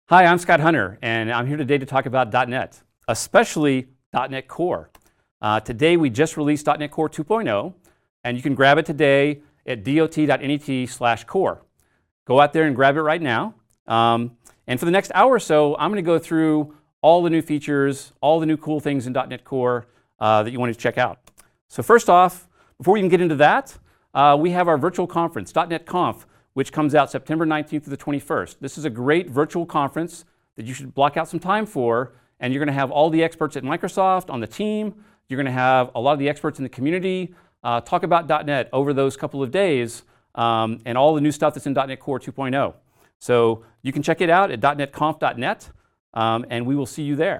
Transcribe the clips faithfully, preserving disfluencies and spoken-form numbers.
Hi, I'm Scott Hunter, and I'm here today to talk about dot net, especially dot net Core. Uh, today, we just released dot net Core two point oh, and you can grab it today at dot.net slash core. Go out there and grab it right now. Um, and for the next hour or so, I'm going to go through all the new features, all the new cool things in dot net Core uh, that you want to check out. So first off, before we can get into that, uh, we have our virtual conference, dot net Conf, which comes out September nineteenth to the twenty-first. This is a great virtual conference that you should block out some time for, and you're going to have all the experts at Microsoft on the team. You're going to have a lot of the experts in the community uh, talk about dot net over those couple of days um, and all the new stuff that's in dot net Core two point oh. So you can check it out at dot net conf dot net, um, and we will see you there.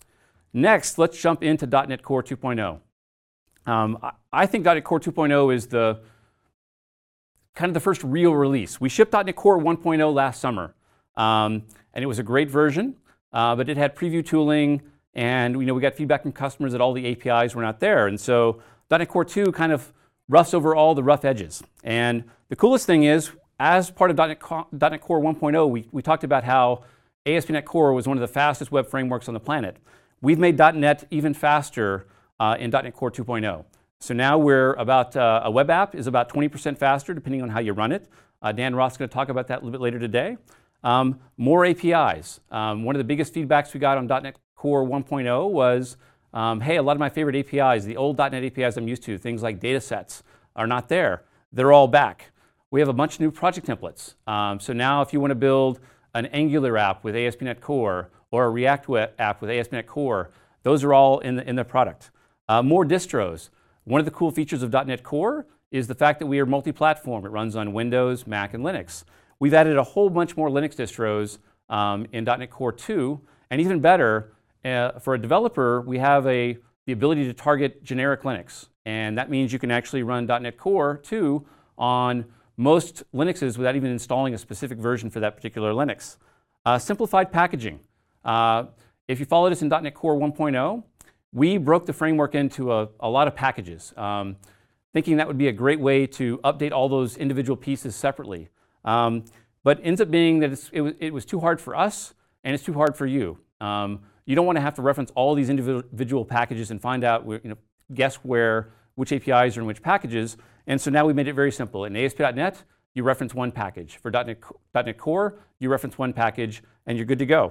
Next, let's jump into dot net Core two point oh. Um, I, I think dot net Core two point oh is the kind of the first real release. We shipped dot net Core one point oh last summer, um, and it was a great version, uh, but it had preview tooling, and you know, we got feedback from customers that all the A P Is were not there, and so dot net Core two kind of roughs over all the rough edges. And the coolest thing is, as part of dot net, dot net Core one point oh, we, we talked about how A S P dot net Core was one of the fastest web frameworks on the planet. We've made dot net even faster uh, in dot net Core two point oh. So now we're about, uh, a web app is about twenty percent faster depending on how you run it. Uh, Dan Roth's going to talk about that a little bit later today. Um, more A P Is. Um, one of the biggest feedbacks we got on dot net Core one point oh was, um, hey, a lot of my favorite A P Is, the old dot net A P Is I'm used to, things like data sets, are not there. They're all back. We have a bunch of new project templates. Um, so now if you want to build an Angular app with A S P dot net Core or a React app with A S P dot net Core, those are all in the, in the product. Uh, more distros. One of the cool features of dot net Core is the fact that we are multi-platform. It runs on Windows, Mac, and Linux. We've added a whole bunch more Linux distros um, in dot net Core two, and even better, uh, for a developer, we have a, the ability to target generic Linux, and that means you can actually run dot net Core two on most Linuxes without even installing a specific version for that particular Linux. Uh, simplified packaging. Uh, if you followed us in dot net Core one point oh, we broke the framework into a, a lot of packages, um, thinking that would be a great way to update all those individual pieces separately. Um, but ends up being that it's, it, was, it was too hard for us, and it's too hard for you. Um, you don't want to have to reference all these individual packages and find out, you know, guess where, which A P Is are in which packages. And so now we made it very simple. In A S P dot net, you reference one package. For dot net, dot net Core, you reference one package, and you're good to go.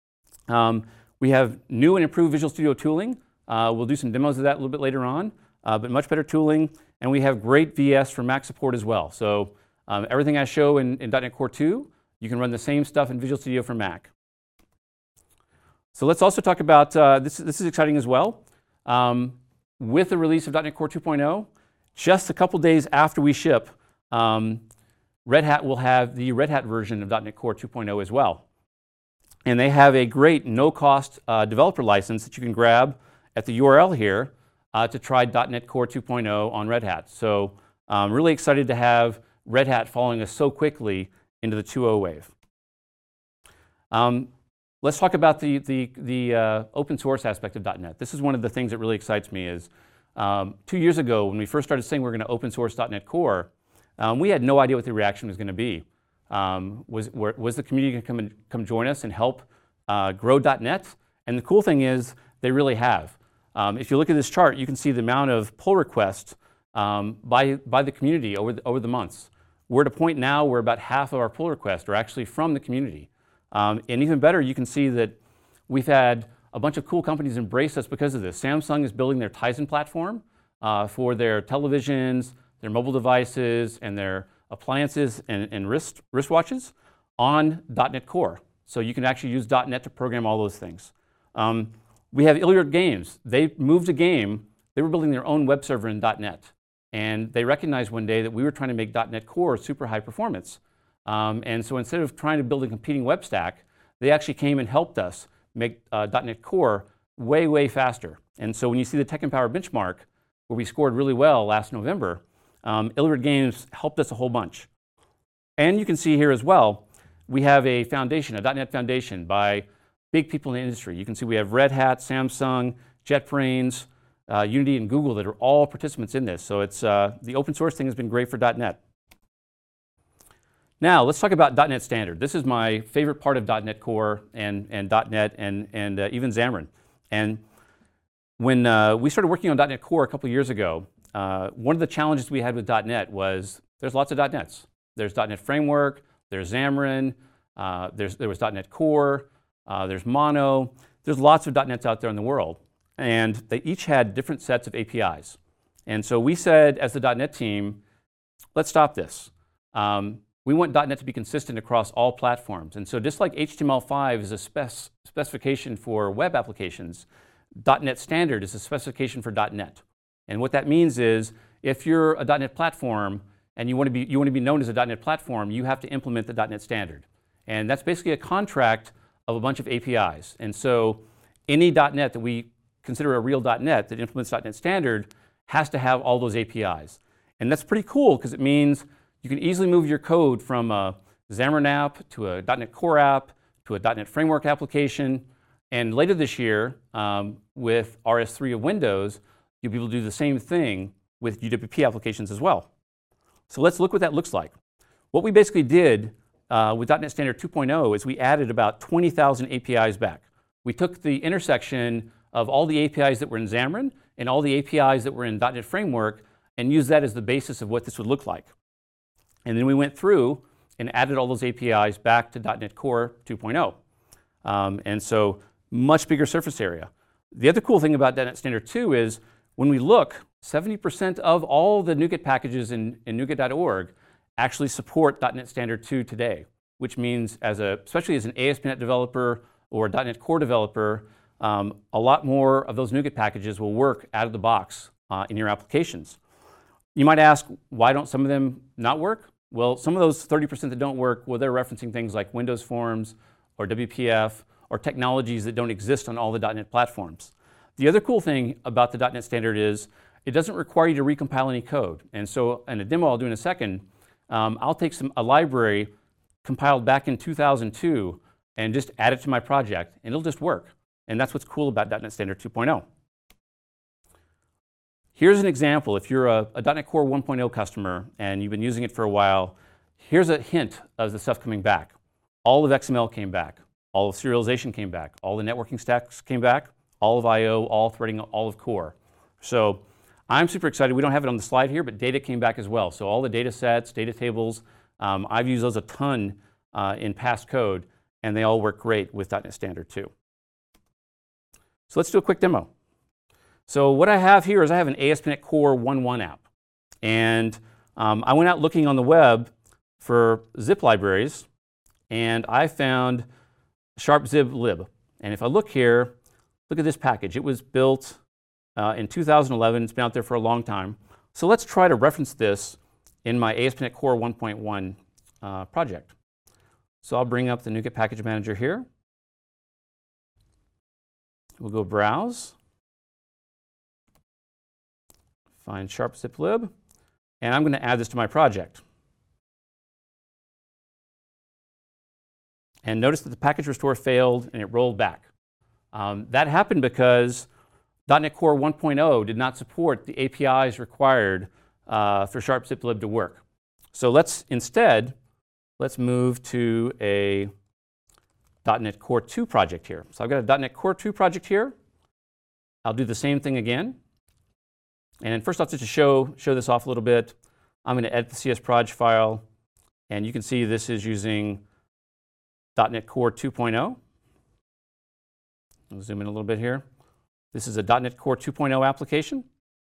Um, We have new and improved Visual Studio tooling. Uh, we'll do some demos of that a little bit later on, uh, but much better tooling. And we have great V S for Mac support as well. So um, everything I show in, in dot net Core two, you can run the same stuff in Visual Studio for Mac. So let's also talk about, uh, this, this is exciting as well. Um, with the release of dot net Core two point oh, just a couple days after we ship, um, Red Hat will have the Red Hat version of dot net Core two point oh as well. And they have a great no-cost uh, developer license that you can grab at the U R L here uh, to try dot net Core two point oh on Red Hat. So I'm really excited to have Red Hat following us so quickly into the two point oh wave. Um, let's talk about the, the, the uh, open source aspect of dot net. This is one of the things that really excites me is um, two years ago when we first started saying we we're going to open source dot net Core, um, we had no idea what the reaction was going to be. Um, was, were, was the community going to come, and, come join us and help uh, grow dot net? And the cool thing is they really have. Um, if you look at this chart, you can see the amount of pull requests um, by, by the community over the, over the months. We're at a point now where about half of our pull requests are actually from the community. Um, and even better, you can see that we've had a bunch of cool companies embrace us because of this. Samsung is building their Tizen platform uh, for their televisions, their mobile devices, and their appliances and, and wrist, wristwatches on dot net Core. So you can actually use dot net to program all those things. Um, we have Illiard Games. They moved a game. They were building their own web server in dot net. And they recognized one day that we were trying to make dot net Core super high performance. Um, and so instead of trying to build a competing web stack, they actually came and helped us make uh, dot net Core way, way faster. And so when you see the Tech Empower benchmark, where we scored really well last November, Um, Illiard Games helped us a whole bunch. And you can see here as well, we have a foundation, a dot net foundation by big people in the industry. You can see we have Red Hat, Samsung, JetBrains, uh, Unity, and Google that are all participants in this. So it's, uh, the open source thing has been great for dot net. Now, let's talk about .NET Standard. This is my favorite part of .NET Core and, and .NET and, and uh, even Xamarin. And when uh, we started working on .NET Core a couple years ago, uh, one of the challenges we had with .NET was there's lots of .NETs. There's .NET Framework, there's Xamarin, uh, there's, there was .NET Core, uh, there's Mono. There's lots of .NETs out there in the world. And they each had different sets of A P Is. And so we said, as the .NET team, let's stop this. Um, we want .NET to be consistent across all platforms. And so just like H T M L five is a spec specification for web applications, .NET Standard is a specification for .NET. And what that means is, if you're a .NET platform and you want to be, you want to be known as a .NET platform, you have to implement the .NET Standard. And that's basically a contract of a bunch of A P Is. And so any .NET that we consider a real .NET that implements .NET Standard has to have all those A P Is. And that's pretty cool because it means you can easily move your code from a Xamarin app to a .NET Core app to a .NET Framework application. And later this year, um, with R S three of Windows, you'll be able to do the same thing with U W P applications as well. So let's look what that looks like. What we basically did uh, with .NET Standard two point oh is we added about twenty thousand A P Is back. We took the intersection of all the A P Is that were in Xamarin and all the A P Is that were in .NET Framework and used that as the basis of what this would look like. And then we went through and added all those A P Is back to .NET Core two point oh. Um, and so much bigger surface area. The other cool thing about .NET Standard two is when we look, seventy percent of all the NuGet packages in, in NuGet dot org actually support .NET Standard two today, which means, as a, especially as an A S P dot net developer or a .NET Core developer, um, a lot more of those NuGet packages will work out of the box uh, in your applications. You might ask, why don't some of them not work? Well, some of those thirty percent that don't work, well, they're referencing things like Windows Forms or W P F or technologies that don't exist on all the .NET platforms. The other cool thing about the .NET Standard is it doesn't require you to recompile any code. And so in a demo I'll do in a second, um, I'll take some, a library compiled back in two thousand two and just add it to my project, and it'll just work. And that's what's cool about .NET Standard two point oh. Here's an example. If you're a, a .NET Core one point oh customer and you've been using it for a while, here's a hint of the stuff coming back. All of X M L came back. All of serialization came back. All the networking stacks came back. All of I O, all threading, all of core. So I'm super excited. We don't have it on the slide here, but data came back as well. So all the data sets, data tables, um, I've used those a ton uh, in past code, and they all work great with .NET Standard two. So let's do a quick demo. So what I have here is I have an A S P dot net Core one point one app. And um, I went out looking on the web for zip libraries, and I found sharpziplib. And if I look here, look at this package. It was built uh, in two thousand eleven. It's been out there for a long time. So let's try to reference this in my A S P dot net Core one point one uh, project. So I'll bring up the NuGet Package Manager here. We'll go Browse, find sharpziplib, and I'm going to add this to my project. And notice that the package restore failed and it rolled back. Um, that happened because .NET Core one point oh did not support the A P Is required uh, for sharpziplib to work. So let's instead, let's move to a .NET Core two project here. So I've got a .NET Core two project here. I'll do the same thing again. And first off, just to show, show this off a little bit, I'm going to edit the C S proj file. And you can see this is using .NET Core two point oh. I'll zoom in a little bit here. This is a .NET Core two point oh application.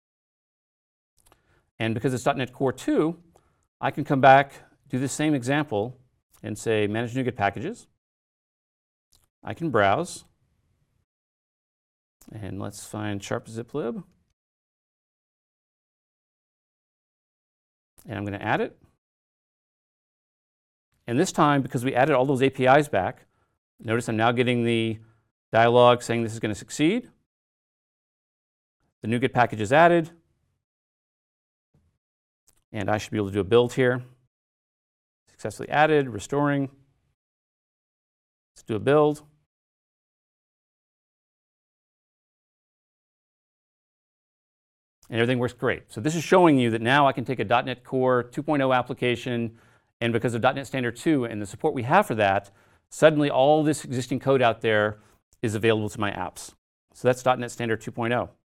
And because it's .NET Core two, I can come back, do the same example, and say Manage NuGet Packages. I can browse. And let's find sharpziplib. And I'm going to add it. And this time, because we added all those A P Is back, notice I'm now getting the dialog saying this is going to succeed. The NuGet package is added. And I should be able to do a build here. Successfully added, restoring. Let's do a build. And everything works great. So this is showing you that now I can take a .NET Core two point oh application And because of .NET Standard two and the support we have for that, suddenly all this existing code out there is available to my apps. So that's .NET Standard two point oh.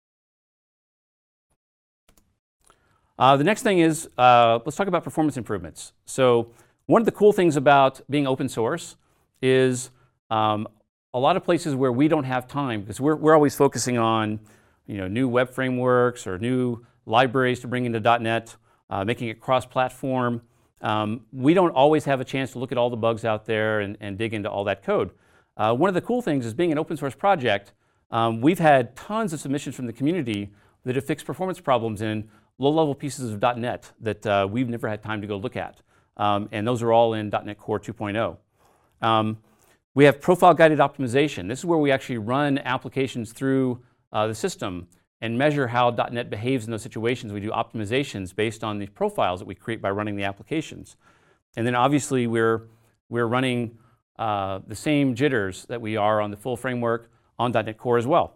Uh, the next thing is, uh, let's talk about performance improvements. So one of the cool things about being open source is um, a lot of places where we don't have time, because we're, we're always focusing on you know, new web frameworks or new libraries to bring into .NET, uh, making it cross-platform. Um, we don't always have a chance to look at all the bugs out there and, and dig into all that code. Uh, one of the cool things is being an open source project, um, we've had tons of submissions from the community that have fixed performance problems in low-level pieces of .NET that uh, we've never had time to go look at. Um, and those are all in .NET Core two point oh. Um, we have profile-guided optimization. This is where we actually run applications through uh, the system and measure how .NET behaves in those situations. We do optimizations based on the profiles that we create by running the applications. And then obviously we're, we're running uh, the same jitters that we are on the full framework on .NET Core as well.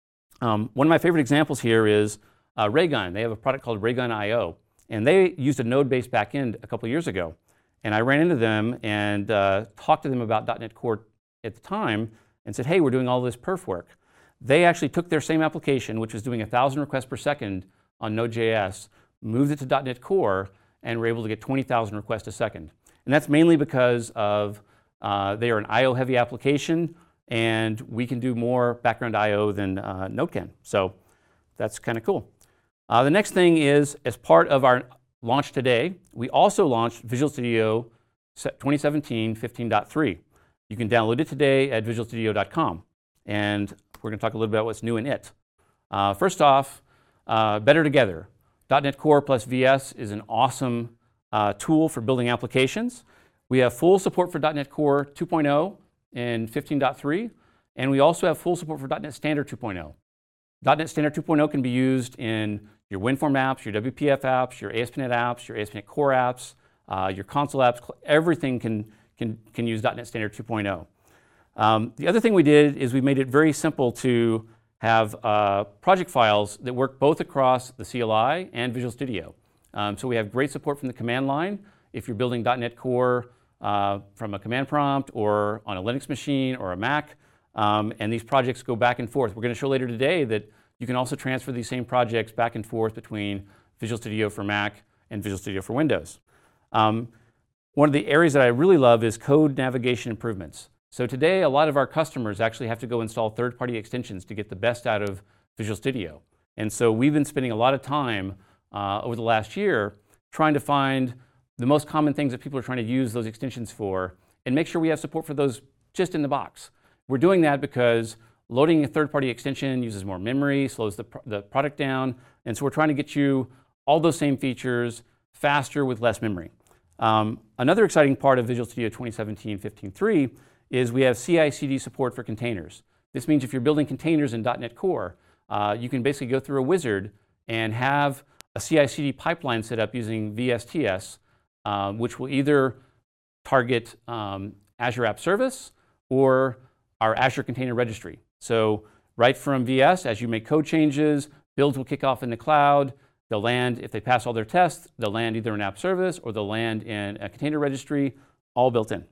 Um, one of my favorite examples here is uh, Raygun. They have a product called Raygun I O, and they used a node-based backend a couple years ago. And I ran into them and uh, talked to them about .NET Core at the time and said, hey, we're doing all this perf work. They actually took their same application, which was doing one thousand requests per second on Node.js, moved it to .NET Core, and were able to get twenty thousand requests a second. And that's mainly because of uh, they are an I O-heavy application, and we can do more background I O than uh, Node can. So that's kind of cool. Uh, the next thing is, as part of our launch today, we also launched Visual Studio twenty seventeen fifteen point three. You can download it today at visual studio dot com. And we're going to talk a little bit about what's new in it. Uh, first off, uh, Better Together. .NET Core plus V S is an awesome uh, tool for building applications. We have full support for .NET Core two point oh and fifteen point three, and we also have full support for .NET Standard two point oh. .NET Standard two point oh can be used in your WinForm apps, your W P F apps, your A S P dot NET apps, your A S P dot NET Core apps, uh, your console apps. Everything can, can, can use .NET Standard two point oh. Um, the other thing we did is we made it very simple to have uh, project files that work both across the C L I and Visual Studio. Um, so we have great support from the command line if you're building .NET Core uh, from a command prompt or on a Linux machine or a Mac. Um, and these projects go back and forth. We're going to show later today that you can also transfer these same projects back and forth between Visual Studio for Mac and Visual Studio for Windows. Um, one of the areas that I really love is code navigation improvements. So today, a lot of our customers actually have to go install third-party extensions to get the best out of Visual Studio. And so we've been spending a lot of time uh, over the last year trying to find the most common things that people are trying to use those extensions for and make sure we have support for those just in the box. We're doing that because loading a third-party extension uses more memory, slows the, the product down, and so we're trying to get you all those same features faster with less memory. Um, another exciting part of Visual Studio twenty seventeen fifteen point three is we have C I C D support for containers. This means if you're building containers in .NET Core, uh, you can basically go through a wizard and have a C I C D pipeline set up using V S T S, uh, which will either target um, Azure App Service or our Azure Container Registry. So right from V S, as you make code changes, builds will kick off in the cloud. They'll land, if they pass all their tests, they'll land either in App Service or they'll land in a Container Registry, all built in.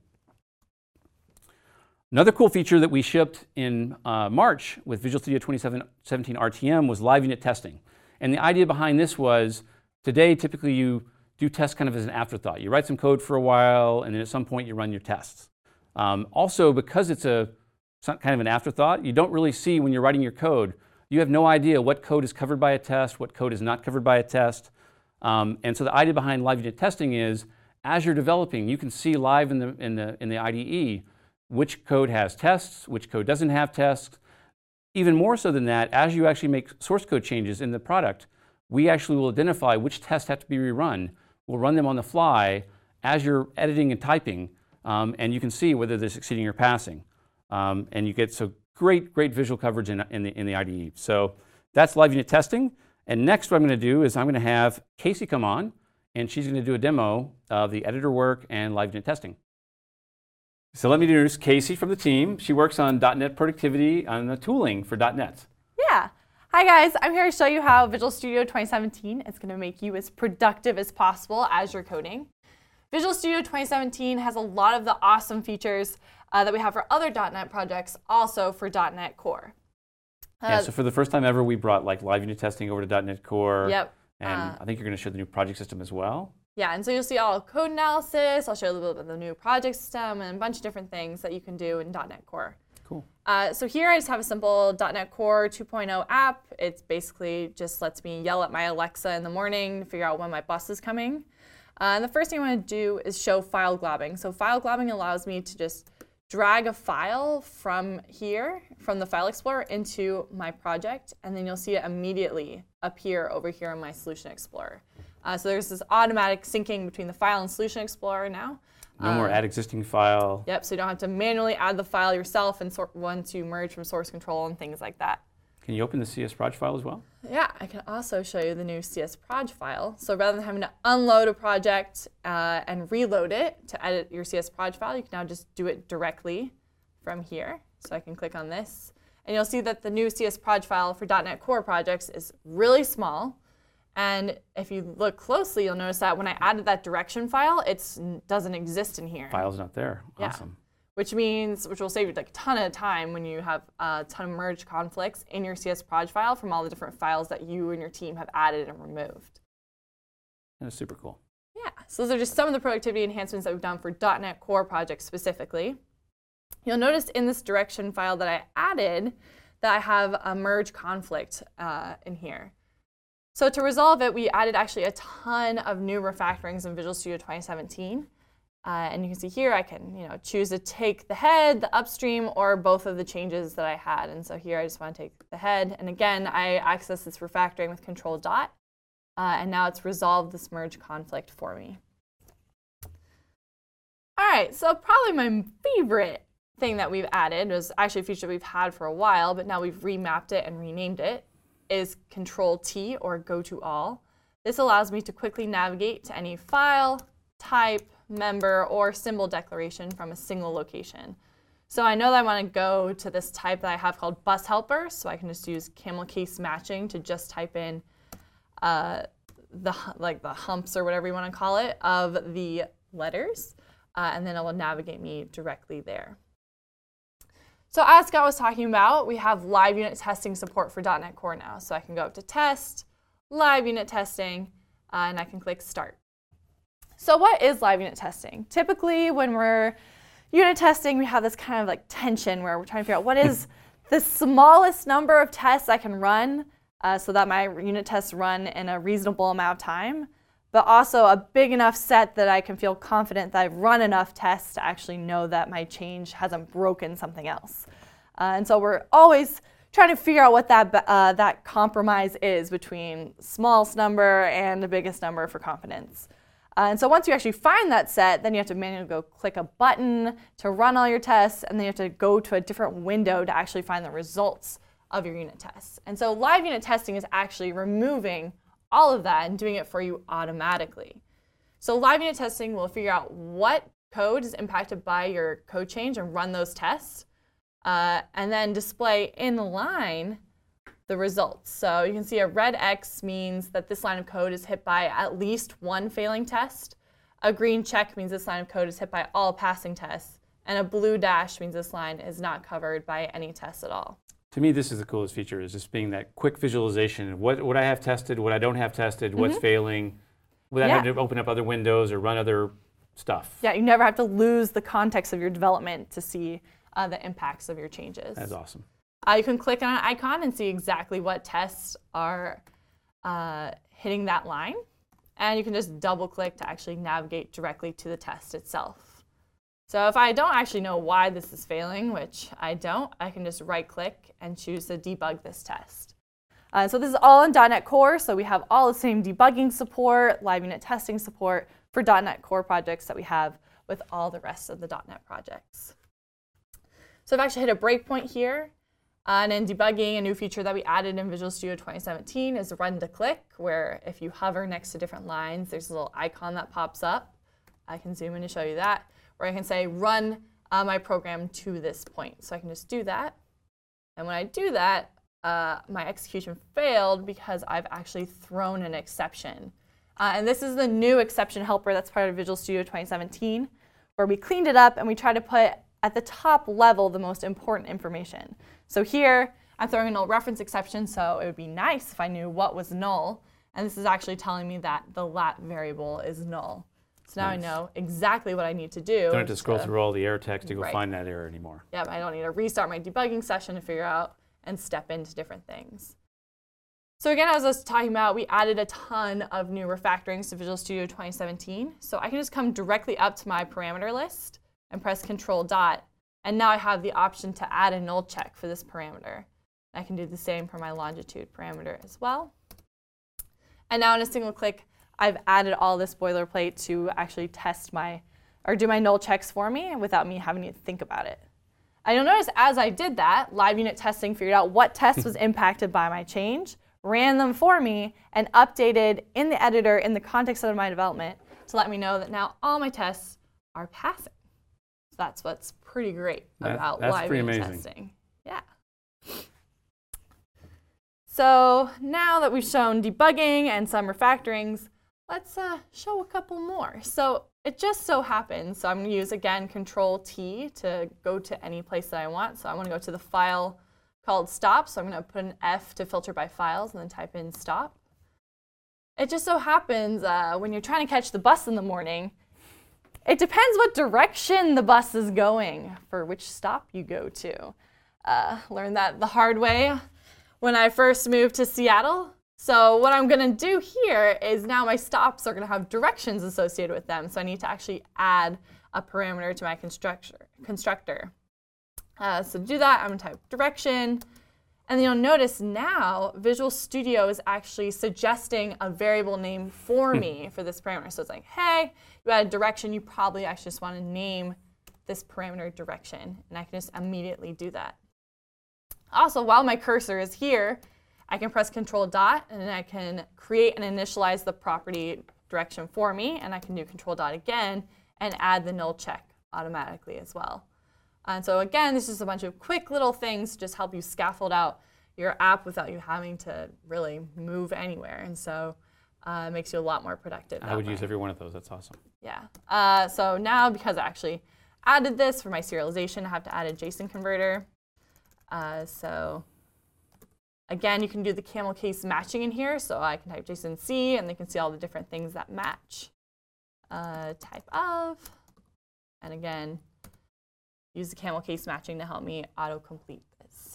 Another cool feature that we shipped in uh, March with Visual Studio twenty seventeen R T M was live unit testing. And the idea behind this was, today typically you do tests kind of as an afterthought. You write some code for a while and then at some point you run your tests. Um, also, because it's a it's not kind of an afterthought, you don't really see when you're writing your code. You have no idea what code is covered by a test, what code is not covered by a test. Um, and so the idea behind live unit testing is, as you're developing, you can see live in the, in the, in the I D E which code has tests, which code doesn't have tests. Even more so than that, as you actually make source code changes in the product, we actually will identify which tests have to be rerun. We'll run them on the fly as you're editing and typing, um, and you can see whether they're succeeding or passing. Um, and you get so great, great visual coverage in, in, the, in the I D E. So that's live unit testing. And next what I'm going to do is I'm going to have Casey come on, and she's going to do a demo of the editor work and live unit testing. So let me introduce Casey from the team. She works on .NET productivity on the tooling for .NET. Yeah. Hi guys, I'm here to show you how Visual Studio twenty seventeen is going to make you as productive as possible as you're coding. Visual Studio twenty seventeen has a lot of the awesome features uh, that we have for other dot net projects, also for dot net Core. Uh, yeah, so for the first time ever, we brought like live unit testing over to dot net Core. Yep. And uh, I think you're going to show the new project system as well. Yeah, and so you'll see all code analysis. I'll show you a little bit of the new project system and a bunch of different things that you can do in dot net Core. Cool. Uh, so here I just have a simple dot net Core two point oh app. It basically just lets me yell at my Alexa in the morning to figure out when my bus is coming. Uh, and the first thing I want to do is show file globbing. So file globbing allows me to just drag a file from here, from the File Explorer, into my project, and then you'll see it immediately appear over here in my Solution Explorer. Uh, so there's this automatic syncing between the File and Solution Explorer now. No more Um, add existing file. Yep, so you don't have to manually add the file yourself and sort once you merge from source control and things like that. Can you open the C S Proj file as well? Yeah, I can also show you the new C S Proj file. So rather than having to unload a project uh, and reload it to edit your C S Proj file, you can now just do it directly from here. So I can click on this, and you'll see that the new C S Proj file for dot net Core projects is really small. And if you look closely, you'll notice that when I added that direction file, it doesn't exist in here. File's not there. Yeah. Awesome. Which means, which will save you like a ton of time when you have a ton of merge conflicts in your C S Proj file from all the different files that you and your team have added and removed. That's super cool. Yeah, so those are just some of the productivity enhancements that we've done for dot net Core projects specifically. You'll notice in this direction file that I added that I have a merge conflict uh, in here. So to resolve it, we added actually a ton of new refactorings in Visual Studio twenty seventeen. Uh, and you can see here I can you know, choose to take the head, the upstream, or both of the changes that I had. And so here I just want to take the head. And again, I access this refactoring with Control Dot. Uh, and now it's resolved this merge conflict for me. All right, so probably my favorite thing that we've added was actually a feature we've had for a while, but now we've remapped it and renamed it, is Control T, or Go to All. This allows me to quickly navigate to any file, type, member, or symbol declaration from a single location. So I know that I want to go to this type that I have called bus helper, so I can just use camel case matching to just type in uh, the like the humps or whatever you want to call it of the letters, uh, and then it will navigate me directly there. So as Scott was talking about, we have live unit testing support for dot net Core now. So I can go up to Test, Live Unit Testing, uh, and I can click Start. So what is live unit testing? Typically, when we're unit testing, we have this kind of like tension where we're trying to figure out what is the smallest number of tests I can run uh, so that my unit tests run in a reasonable amount of time, but also a big enough set that I can feel confident that I've run enough tests to actually know that my change hasn't broken something else. Uh, and so we're always trying to figure out what that, uh, that compromise is between smallest number and the biggest number for confidence. Uh, and so once you actually find that set, then you have to manually go click a button to run all your tests, and then you have to go to a different window to actually find the results of your unit tests. And so live unit testing is actually removing all of that and doing it for you automatically. So live unit testing will figure out what code is impacted by your code change and run those tests, uh, and then display in line the results. So you can see a red X means that this line of code is hit by at least one failing test. A green check means this line of code is hit by all passing tests. And a blue dash means this line is not covered by any tests at all. To me, this is the coolest feature, is just being that quick visualization of what, what I have tested, what I don't have tested, what's mm-hmm. failing, without yeah. having to open up other windows or run other stuff. Yeah, you never have to lose the context of your development to see uh, the impacts of your changes. That's awesome. Uh, you can click on an icon and see exactly what tests are uh, hitting that line. And you can just double click to actually navigate directly to the test itself. So if I don't actually know why this is failing, which I don't, I can just right click and choose to debug this test. Uh, so this is all in dot net Core, so we have all the same debugging support, live unit testing support for dot net Core projects that we have with all the rest of the dot net projects. So I've actually hit a breakpoint here. Uh, and in debugging, a new feature that we added in Visual Studio twenty seventeen is run to click, where if you hover next to different lines, there's a little icon that pops up. I can zoom in to show you that, where I can say run uh, my program to this point. So I can just do that. And when I do that, uh, my execution failed because I've actually thrown an exception Uh, and this is the new exception helper that's part of Visual Studio twenty seventeen, where we cleaned it up and we try to put at the top level the most important information. So here, I'm throwing a null reference exception, so it would be nice if I knew what was null. And this is actually telling me that the lat variable is null. So now nice. I know exactly what I need to do. Don't have to scroll to, through all the error text to go right. find that error anymore. Yep, I don't need to restart my debugging session to figure out and step into different things. So again, as I was talking about, we added a ton of new refactorings to Visual Studio twenty seventeen. So I can just come directly up to my parameter list and press Control Dot. And now I have the option to add a null check for this parameter. I can do the same for my longitude parameter as well. And now in a single click, I've added all this boilerplate to actually test my, or do my null checks for me without me having to think about it. And you'll notice as I did that, live unit testing figured out what test was impacted by my change, ran them for me, and updated in the editor in the context of my development to let me know that now all my tests are passing. So that's what's pretty great that, about that's live pretty unit amazing. testing. Yeah. So now that we've shown debugging and some refactorings, let's uh, show a couple more. So it just so happens, so I'm going to use, again, Control T to go to any place that I want. So I want to go to the file called stop. So I'm going to put an F to filter by files and then type in stop. It just so happens uh, when you're trying to catch the bus in the morning, it depends what direction the bus is going for which stop you go to. Uh, learned that the hard way when I first moved to Seattle. So what I'm going to do here is now my stops are going to have directions associated with them. So I need to actually add a parameter to my constructor. constructor. Uh, so to do that, I'm going to type direction. And then you'll notice now Visual Studio is actually suggesting a variable name for me for this parameter. So it's like, hey, you add a direction. You probably actually just want to name this parameter direction. And I can just immediately do that. Also, while my cursor is here, I can press Control Dot, and then I can create and initialize the property direction for me. And I can do Control Dot again and add the null check automatically as well. And so again, this is just a bunch of quick little things to just help you scaffold out your app without you having to really move anywhere. And so uh, it makes you a lot more productive. I would way. use every one of those. That's awesome. Yeah. Uh, so now, because I actually added this for my serialization, I have to add a JSON converter. Uh, so again, you can do the camel case matching in here. So I can type JSON C, and they can see all the different things that match. Uh, type of, and again, use the camel case matching to help me autocomplete this.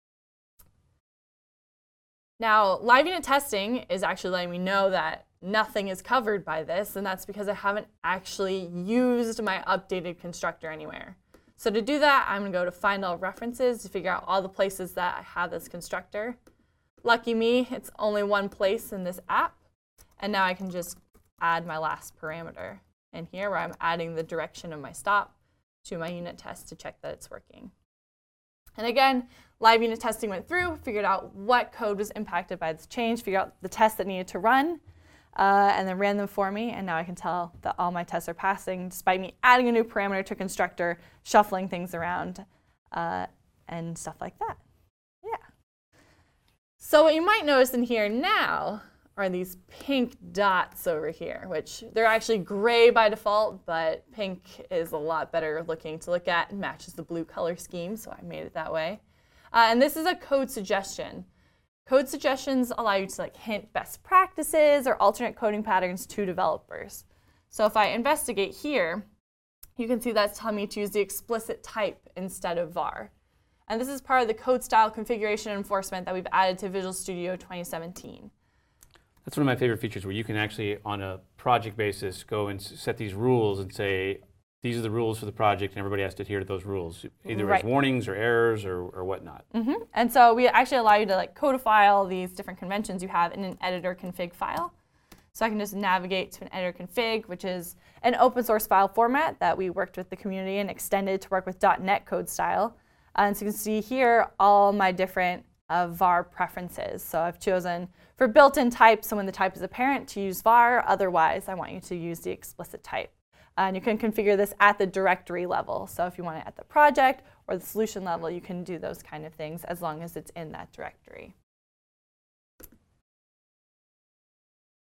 Now, live unit testing is actually letting me know that nothing is covered by this, and that's because I haven't actually used my updated constructor anywhere. So to do that, I'm going to go to Find All References to figure out all the places that I have this constructor. Lucky me, it's only one place in this app, and now I can just add my last parameter in here where I'm adding the direction of my stop to my unit test to check that it's working. And again, live unit testing went through, figured out what code was impacted by this change, figured out the tests that needed to run, uh, and then ran them for me. And now I can tell that all my tests are passing despite me adding a new parameter to constructor, shuffling things around, uh, and stuff like that. Yeah. So what you might notice in here now are these pink dots over here, which they're actually gray by default, but pink is a lot better looking to look at and matches the blue color scheme, so I made it that way. Uh, and this is a code suggestion. Code suggestions allow you to like hint best practices or alternate coding patterns to developers. So if I investigate here, you can see that's telling me to use the explicit type instead of var. And this is part of the code style configuration enforcement that we've added to Visual Studio twenty seventeen. That's one of my favorite features, where you can actually, on a project basis, go and set these rules and say, these are the rules for the project, and everybody has to adhere to those rules, either right. as warnings or errors or, or whatnot. Mm-hmm. And so we actually allow you to like codify all these different conventions you have in an editor config file. So I can just navigate to an editor config, which is an open source file format that we worked with the community and extended to work with dot net code style. And so you can see here all my different uh, var preferences. So I've chosen for built-in types, so when the type is apparent, to use var. Otherwise, I want you to use the explicit type. Uh, and you can configure this at the directory level. So if you want it at the project or the solution level, you can do those kind of things as long as it's in that directory.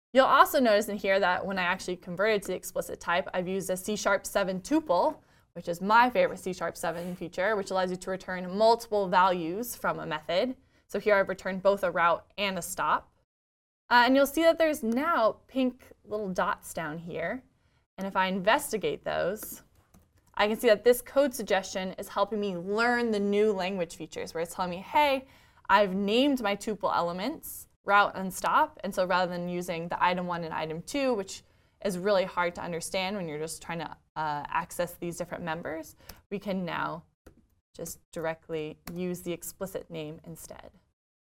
You'll also notice in here that when I actually converted to the explicit type, I've used a C sharp seven tuple, which is my favorite C sharp seven feature, which allows you to return multiple values from a method. So here I've returned both a route and a stop. Uh, and you'll see that there's now pink little dots down here. And if I investigate those, I can see that this code suggestion is helping me learn the new language features, where it's telling me, hey, I've named my tuple elements, route and stop. And so rather than using the item one and item two, which is really hard to understand when you're just trying to uh, access these different members, we can now just directly use the explicit name instead.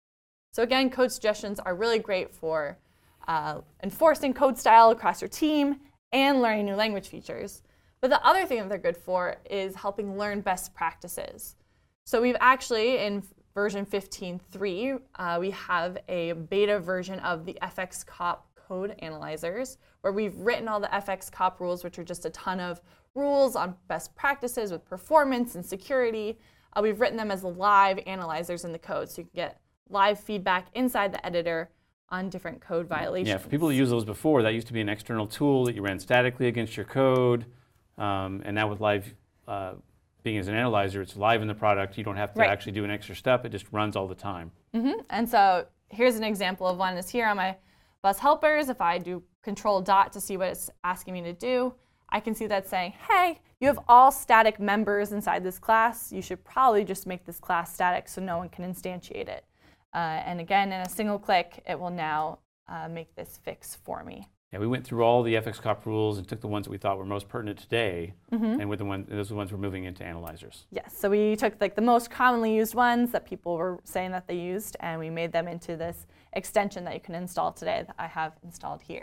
So again, code suggestions are really great for uh, enforcing code style across your team and learning new language features. But the other thing that they're good for is helping learn best practices. So we've actually, in version fifteen point three, uh, we have a beta version of the F X cop code analyzers, where we've written all the F X cop rules, which are just a ton of rules on best practices with performance and security. Uh, we've written them as live analyzers in the code, so you can get live feedback inside the editor on different code violations. Yeah, for people who use those before, that used to be an external tool that you ran statically against your code. Um, and now with live uh, being as an analyzer, it's live in the product. You don't have to right. actually do an extra step. It just runs all the time. Mm-hmm. And so here's an example of one. Is here on my bus helpers. If I do control dot to see what it's asking me to do, I can see that saying, hey, you have all static members inside this class. You should probably just make this class static so no one can instantiate it. Uh, and again, in a single click, it will now uh, make this fix for me. Yeah, we went through all the F X cop rules and took the ones that we thought were most pertinent today, mm-hmm. and with the one, those are the ones we're moving into analyzers. Yes, so we took like the most commonly used ones that people were saying that they used, and we made them into this extension that you can install today that I have installed here.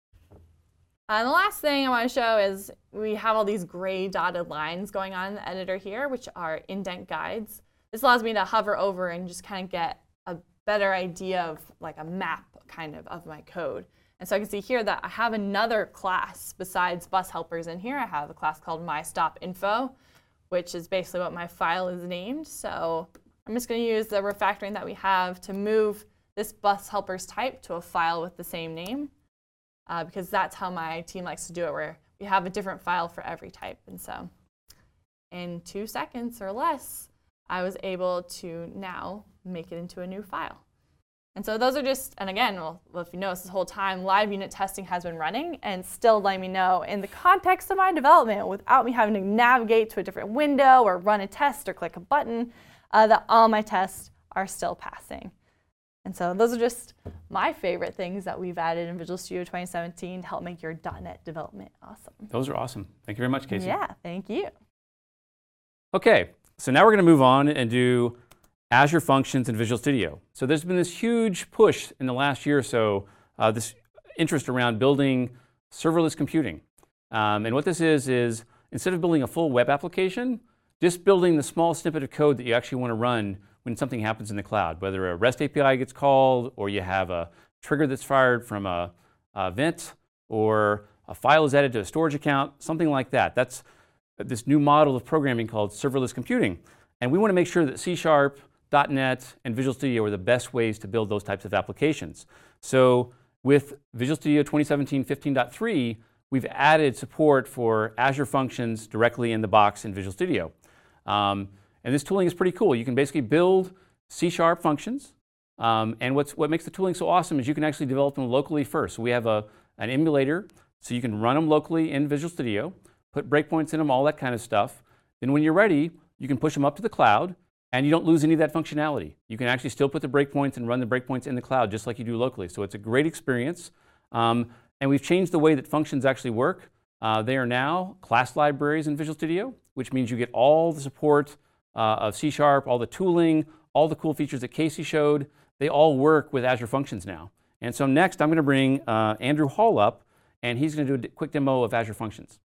And the last thing I want to show is we have all these gray dotted lines going on in the editor here, which are indent guides. This allows me to hover over and just kind of get a better idea of like a map kind of of my code. And so I can see here that I have another class besides bus helpers in here. I have a class called myStopInfo, which is basically what my file is named. So I'm just going to use the refactoring that we have to move this bus helpers type to a file with the same name, uh, because that's how my team likes to do it, where we have a different file for every type. And so in two seconds or less, I was able to now make it into a new file. And so those are just, and again, well, if you notice this whole time, live unit testing has been running and still letting me know in the context of my development, without me having to navigate to a different window or run a test or click a button, uh, that all my tests are still passing. And so those are just my favorite things that we've added in Visual Studio twenty seventeen to help make your dot net development awesome. Those are awesome. Thank you very much, Casey. Yeah, thank you. Okay, so now we're going to move on and do Azure Functions in Visual Studio. So there's been this huge push in the last year or so, uh, this interest around building serverless computing. Um, and what this is, is instead of building a full web application, just building the small snippet of code that you actually want to run when something happens in the cloud, whether a REST A P I gets called, or you have a trigger that's fired from a, a event, or a file is added to a storage account, something like that. That's this new model of programming called serverless computing. And we want to make sure that C Sharp, dot net, and Visual Studio are the best ways to build those types of applications. So with Visual Studio twenty seventeen fifteen point three, we've added support for Azure Functions directly in the box in Visual Studio. Um, and this tooling is pretty cool. You can basically build C Sharp functions. Um, and what's, what makes the tooling so awesome is you can actually develop them locally first. So we have a, an emulator, so you can run them locally in Visual Studio, put breakpoints in them, all that kind of stuff. Then when you're ready, you can push them up to the cloud, and you don't lose any of that functionality. You can actually still put the breakpoints and run the breakpoints in the cloud just like you do locally. So it's a great experience. Um, and we've changed the way that functions actually work. Uh, they are now class libraries in Visual Studio, which means you get all the support uh, of C Sharp, all the tooling, all the cool features that Casey showed. They all work with Azure Functions now. And so next, I'm going to bring uh, Andrew Hall up, and he's going to do a quick demo of Azure Functions.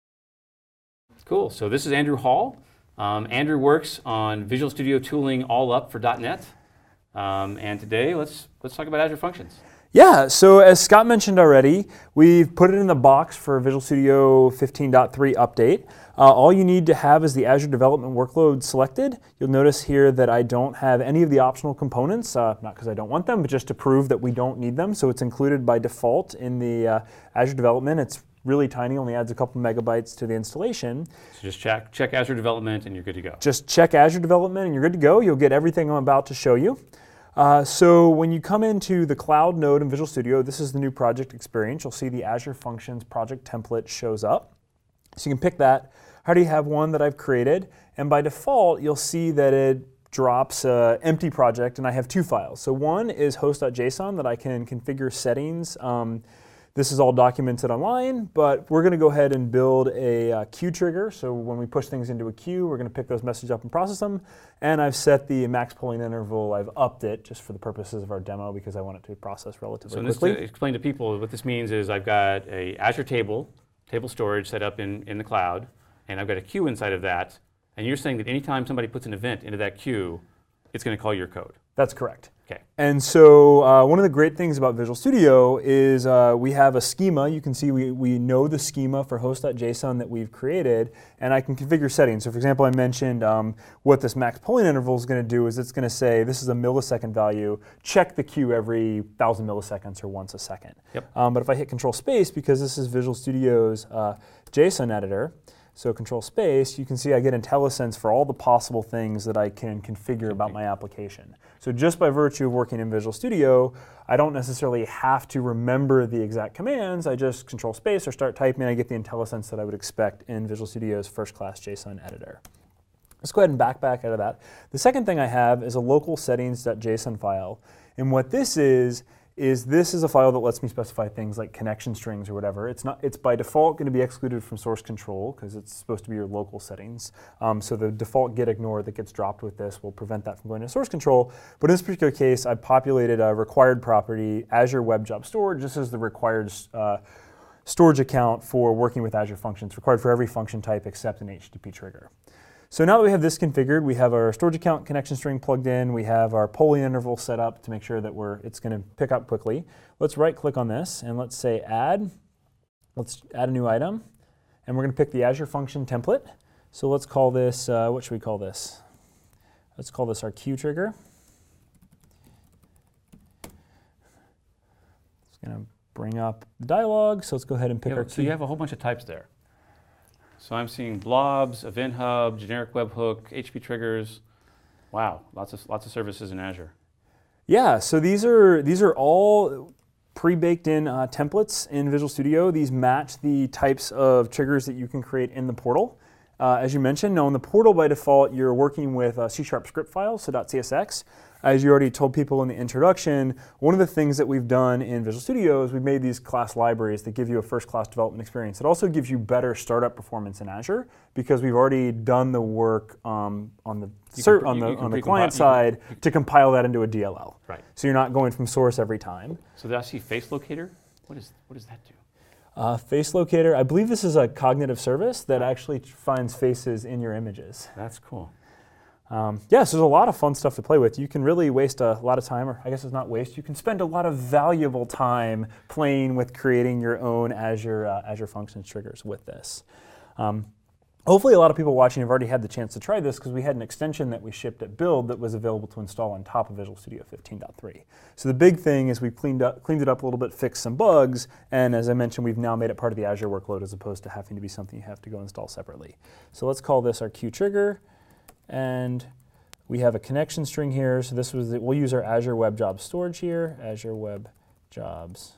Cool. So this is Andrew Hall. Um, Andrew works on Visual Studio tooling all up for dot net. Um, and today, let's, let's talk about Azure Functions. Yeah, so as Scott mentioned already, we've put it in the box for Visual Studio fifteen point three update. Uh, all you need to have is the Azure Development Workload selected. You'll notice here that I don't have any of the optional components, uh, not because I don't want them, but just to prove that we don't need them. So it's included by default in the uh, Azure Development. It's really tiny, only adds a couple megabytes to the installation. So just check, check Azure Development and you're good to go. Just check Azure Development and you're good to go. You'll get everything I'm about to show you. Uh, so when you come into the Cloud node in Visual Studio, this is the new project experience. You'll see the Azure Functions project template shows up. So you can pick that. I already have one that I've created, and by default, you'll see that it drops an empty project, and I have two files. So one is host.json that I can configure settings. Um, This is all documented online, but we're going to go ahead and build a uh, queue trigger. So when we push things into a queue, we're going to pick those messages up and process them. And I've set the max polling interval. I've upped it just for the purposes of our demo because I want it to be processed relatively so quickly. So to explain to people what this means is I've got a Azure table, table storage set up in, in the cloud, and I've got a queue inside of that. And you're saying that anytime somebody puts an event into that queue, it's going to call your code. That's correct. Okay. And so uh, one of the great things about Visual Studio is uh, we have a schema. You can see we, we know the schema for host.json that we've created, and I can configure settings. So for example, I mentioned um, what this max polling interval is going to do is it's going to say this is a millisecond value, check the queue every one thousand milliseconds or once a second. Yep. Um, but if I hit Control Space, because this is Visual Studio's uh, JSON editor, so Control Space, you can see I get IntelliSense for all the possible things that I can configure about my application. So just by virtue of working in Visual Studio, I don't necessarily have to remember the exact commands. I just Control Space or start typing, and I get the IntelliSense that I would expect in Visual Studio's first-class JSON editor. Let's go ahead and back back out of that. The second thing I have is a local settings.json file. And what this is, is this is a file that lets me specify things like connection strings or whatever. It's not. It's by default going to be excluded from source control because it's supposed to be your local settings. Um, so the default get ignore that gets dropped with this will prevent that from going to source control. But in this particular case, I populated a required property, Azure Web Job Storage. This is the required uh, storage account for working with Azure Functions, required for every function type except an H T T P trigger. So now that we have this configured, we have our storage account connection string plugged in, we have our polling interval set up to make sure that we're, it's going to pick up quickly. Let's right click on this and let's say add. Let's add a new item, and we're going to pick the Azure function template. So let's call this, uh, what should we call this? Let's call this our queue trigger. It's going to bring up the dialog, so let's go ahead and pick Yeah, our so queue. you have a whole bunch of types there. So I'm seeing blobs, Event Hub, generic webhook, H T T P triggers. Wow, lots of lots of services in Azure. Yeah, so these are these are all pre-baked in uh, templates in Visual Studio. These match the types of triggers that you can create in the portal. Uh, as you mentioned, now in the portal by default, you're working with uh, C sharp script files, so .csx. As you already told people in the introduction, one of the things that we've done in Visual Studio is we've made these class libraries that give you a first-class development experience. It also gives you better startup performance in Azure because we've already done the work um, on the cert, can, on you, the you on the pre-compile- client you side can, you, to compile that into a D L L. Right. So you're not going from source every time. So did I see face locator? What is what does that do? Uh, face locator, I believe this is a cognitive service that actually finds faces in your images. That's cool. Um, yes, yeah, so there's a lot of fun stuff to play with. You can really waste a lot of time, or I guess it's not waste, you can spend a lot of valuable time playing with creating your own Azure, uh, Azure Functions triggers with this. Um, hopefully a lot of people watching have already had the chance to try this because we had an extension that we shipped at Build that was available to install on top of Visual Studio fifteen point three. So the big thing is we cleaned, up, cleaned it up a little bit, fixed some bugs, and as I mentioned, we've now made it part of the Azure workload as opposed to having to be something you have to go install separately. So let's call this our queue trigger. And we have a connection string here. So this was the, we'll use our Azure Web Jobs Storage here, Azure Web Jobs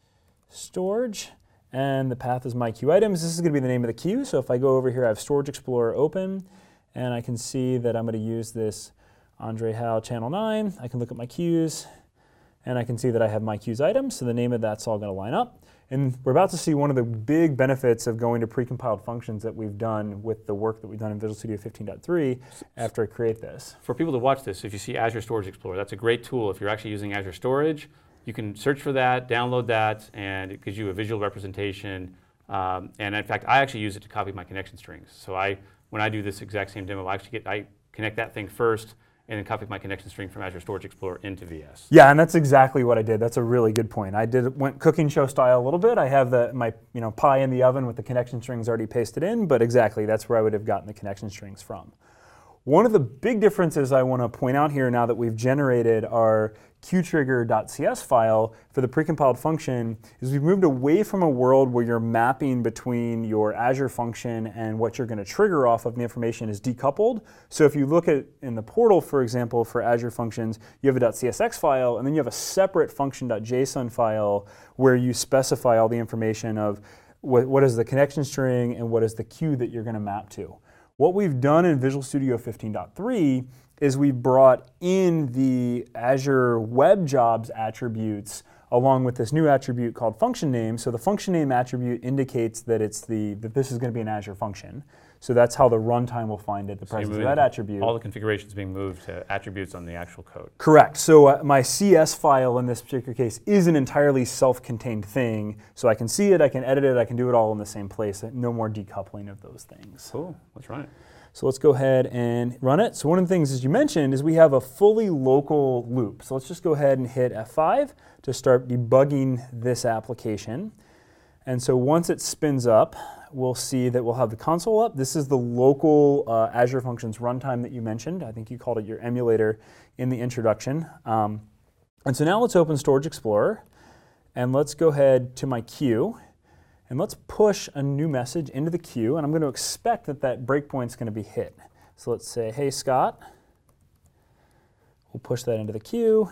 Storage, and the path is my queue items. This is going to be the name of the queue. So if I go over here, I have Storage Explorer open, and I can see that I'm going to use this Andre Howe Channel nine. I can look at my queues, and I can see that I have my queues items. So the name of that's all going to line up. And we're about to see one of the big benefits of going to precompiled functions that we've done with the work that we've done in Visual Studio fifteen point three after I create this. For people to watch this, if you see Azure Storage Explorer, that's a great tool. If you're actually using Azure Storage, you can search for that, download that, and it gives you a visual representation. Um, and in fact, I actually use it to copy my connection strings. So I, when I do this exact same demo, I actually get, I connect that thing first, and then copy my connection string from Azure Storage Explorer into V S. Yeah, and that's exactly what I did. That's a really good point. I did went cooking show style a little bit. I have the my you know pie in the oven with the connection strings already pasted in, but exactly that's where I would have gotten the connection strings from. One of the big differences I want to point out here now that we've generated our qtrigger.cs file for the precompiled function is we've moved away from a world where you're mapping between your Azure function and what you're going to trigger off of the information is decoupled. So if you look at in the portal, for example, for Azure functions, you have a .csx file, and then you have a separate function.json file where you specify all the information of what, what is the connection string and what is the queue that you're going to map to. What we've done in Visual Studio fifteen point three is we've brought in the Azure Web Jobs attributes along with this new attribute called function name. So the function name attribute indicates that it's the that this is going to be an Azure function. So that's how the runtime will find it, the So you're presence of moving that attribute. All the configurations being moved to attributes on the actual code. Correct. So uh, my C S file in this particular case is an entirely self-contained thing. So I can see it, I can edit it, I can do it all in the same place. No more decoupling of those things. Cool. Let's run it. So let's go ahead and run it. So one of the things, as you mentioned, is we have a fully local loop. So let's just go ahead and hit F five to start debugging this application. And so once it spins up, we'll see that we'll have the console up. This is the local uh, Azure Functions runtime that you mentioned. I think you called it your emulator in the introduction. Um, and so now let's open Storage Explorer, and let's go ahead to my queue. And let's push a new message into the queue, and I'm going to expect that that breakpoint's going to be hit. So let's say, hey, Scott. We'll push that into the queue.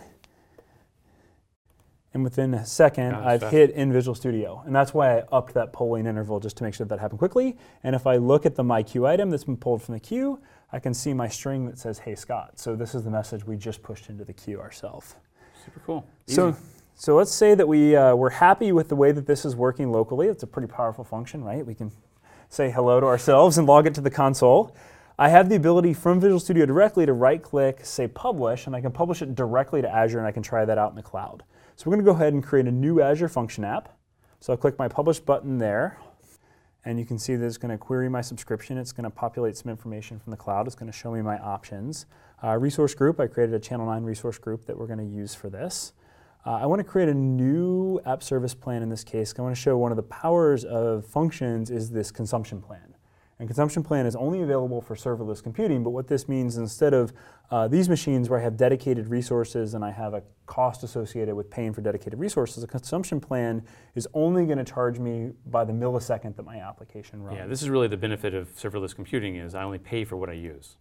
And within a second, Got it, I've fast. hit in Visual Studio. And that's why I upped that polling interval just to make sure that happened quickly. And if I look at the my queue item that's been pulled from the queue, I can see my string that says, hey, Scott. So this is the message we just pushed into the queue ourselves. Super cool. So, Easy. so let's say that we, uh, we're happy with the way that this is working locally. It's a pretty powerful function, right? We can say hello to ourselves and log it to the console. I have the ability from Visual Studio directly to right-click, say publish, and I can publish it directly to Azure, and I can try that out in the cloud. So we're going to go ahead and create a new Azure Function app. So I'll click my publish button there, and you can see that it's going to query my subscription. It's going to populate some information from the cloud. It's going to show me my options. Uh, resource group, I created a Channel nine resource group that we're going to use for this. Uh, I want to create a new app service plan in this case. I want to show one of the powers of functions is this consumption plan. And consumption plan is only available for serverless computing, but what this means instead of uh, these machines where I have dedicated resources and I have a cost associated with paying for dedicated resources, a consumption plan is only going to charge me by the millisecond that my application runs. Yeah, this is really the benefit of serverless computing is I only pay for what I use.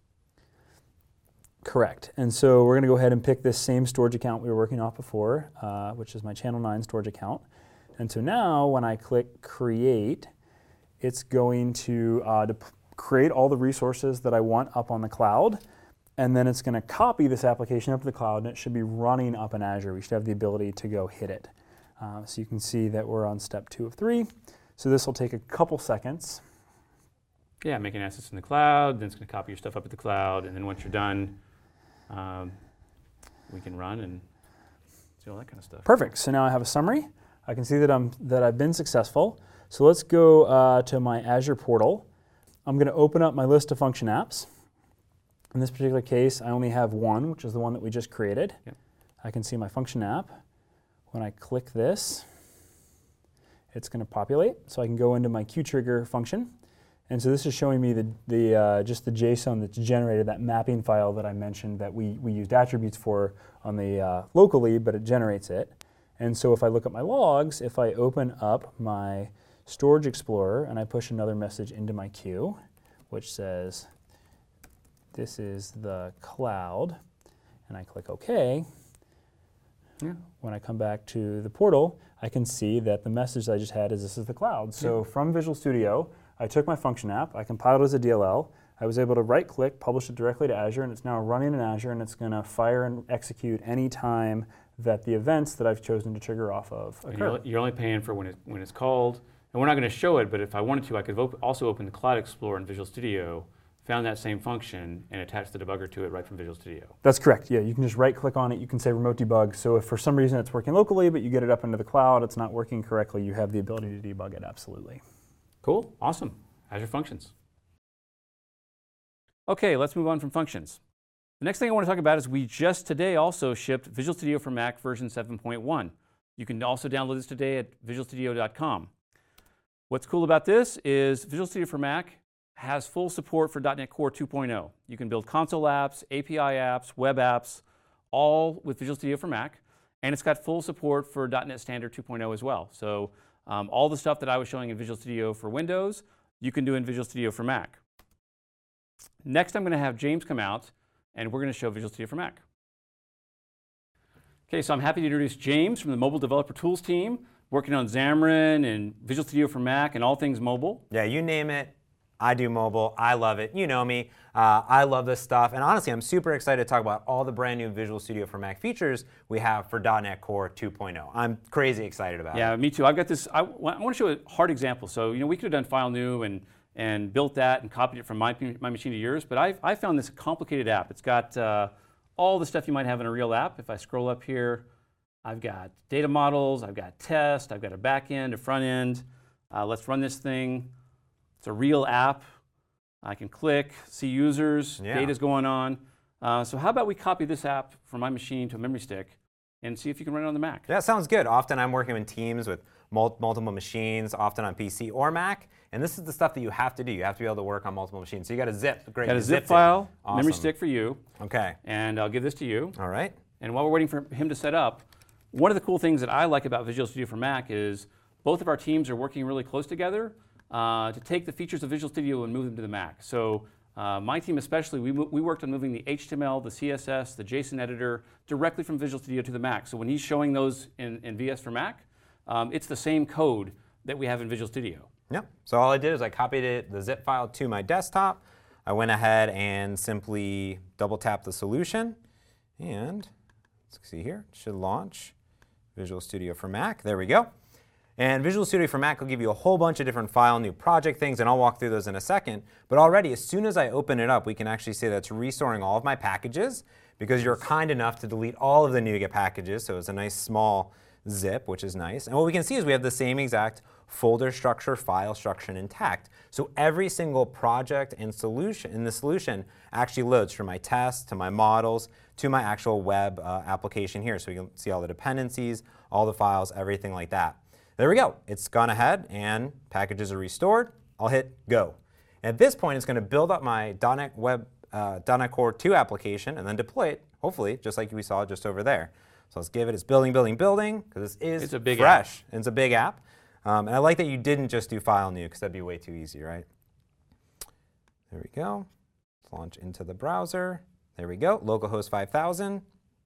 Correct. And so we're going to go ahead and pick this same storage account we were working off before, uh, which is my Channel nine storage account. And so now when I click Create, it's going to, uh, to create all the resources that I want up on the cloud, and then it's going to copy this application up to the cloud, and it should be running up in Azure. We should have the ability to go hit it. Uh, so you can see that we're on step two of three. So this will take a couple seconds. Yeah, making assets in the cloud, then it's going to copy your stuff up at the cloud, and then once you're done, um, we can run and see all that kind of stuff. Perfect. So now I have a summary. I can see that, I'm, that I've been successful. So let's go uh, to my Azure portal. I'm going to open up my list of function apps. In this particular case, I only have one, which is the one that we just created. Yep. I can see my function app. When I click this, it's going to populate. So I can go into my qtrigger function. And so this is showing me the, the, uh, just the JSON that's generated, that mapping file that I mentioned that we, we used attributes for on the uh, locally, but it generates it. And so if I look at my logs, if I open up my Storage Explorer and I push another message into my queue, which says, this is the cloud, and I click OK, Yeah. when I come back to the portal, I can see that the message I just had is this is the cloud. So Yeah. from Visual Studio, I took my function app, I compiled it as a D L L, I was able to right-click, publish it directly to Azure, and it's now running in Azure, and it's going to fire and execute any time that the events that I've chosen to trigger off of And occur. you're, you're only paying for when, it, when it's called. And we're not going to show it, but if I wanted to, I could op also open the Cloud Explorer in Visual Studio, found that same function, and attach the debugger to it right from Visual Studio. That's correct. Yeah, you can just right-click on it. You can say remote debug. So if for some reason it's working locally, but you get it up into the cloud, it's not working correctly, you have the ability to debug it, absolutely. Cool. Awesome. Azure Functions. Okay, let's move on from functions. The next thing I want to talk about is we just today also shipped Visual Studio for Mac version seven point one. You can also download this today at visual studio dot com. What's cool about this is Visual Studio for Mac has full support for .NET Core two point oh. You can build console apps, A P I apps, web apps, all with Visual Studio for Mac. And it's got full support for .NET Standard two point oh as well. So um, all the stuff that I was showing in Visual Studio for Windows, you can do in Visual Studio for Mac. Next, I'm going to have James come out, and we're going to show Visual Studio for Mac. Okay, so I'm happy to introduce James from the Mobile Developer Tools team, working on Xamarin and Visual Studio for Mac and all things mobile. Yeah, you name it, I do mobile. I love it. You know me. Uh, I love this stuff. And honestly, I'm super excited to talk about all the brand new Visual Studio for Mac features we have for .NET Core two point oh. I'm crazy excited about Yeah, it. me too. I've got this. I, w- I want to show a hard example. So, you know, we could have done file new and, and built that and copied it from my, my machine to yours. But I, I found this complicated app. It's got uh, all the stuff you might have in a real app. If I scroll up here, I've got data models, I've got test, I've got a back end, a front end. Uh, let's run this thing. It's a real app. I can click, see users, Yeah. data's going on. Uh, so how about we copy this app from my machine to a memory stick and see if you can run it on the Mac. Yeah, sounds good. Often I'm working in teams with mul- multiple machines, often on P C or Mac. And this is the stuff that you have to do. You have to be able to work on multiple machines. So you got a zip. Great. Got a you zip zipped it. file, Awesome. memory stick for you, Okay. and I'll give this to you. All right. And while we're waiting for him to set up, one of the cool things that I like about Visual Studio for Mac is both of our teams are working really close together uh, to take the features of Visual Studio and move them to the Mac. So uh, my team especially, we, mo- we worked on moving the H T M L, the C S S, the JSON editor directly from Visual Studio to the Mac. So when he's showing those in, in V S for Mac, um, it's the same code that we have in Visual Studio. Yep. So all I did is I copied it, the zip file to my desktop. I went ahead and simply double tapped the solution. And let's see here, it should launch Visual Studio for Mac. There we go. And Visual Studio for Mac will give you a whole bunch of different file, new project things, and I'll walk through those in a second. But already, as soon as I open it up, we can actually see that it's restoring all of my packages because you're kind enough to delete all of the NuGet packages. So it's a nice small zip, which is nice. And what we can see is we have the same exact folder structure, file structure intact. So every single project and solution in the solution actually loads from my test to my models to my actual web uh, application here. So we can see all the dependencies, all the files, everything like that. There we go. It's gone ahead and packages are restored. I'll hit go. At this point, it's going to build up my .NET Web, uh, .NET Core two application and then deploy it, hopefully, just like we saw just over there. So let's give it, it's building, building, building, because this is It's a big fresh. And it's a big app. Um, and I like that you didn't just do file new, because that'd be way too easy, right? There we go. Let's launch into the browser. There we go. Localhost five thousand.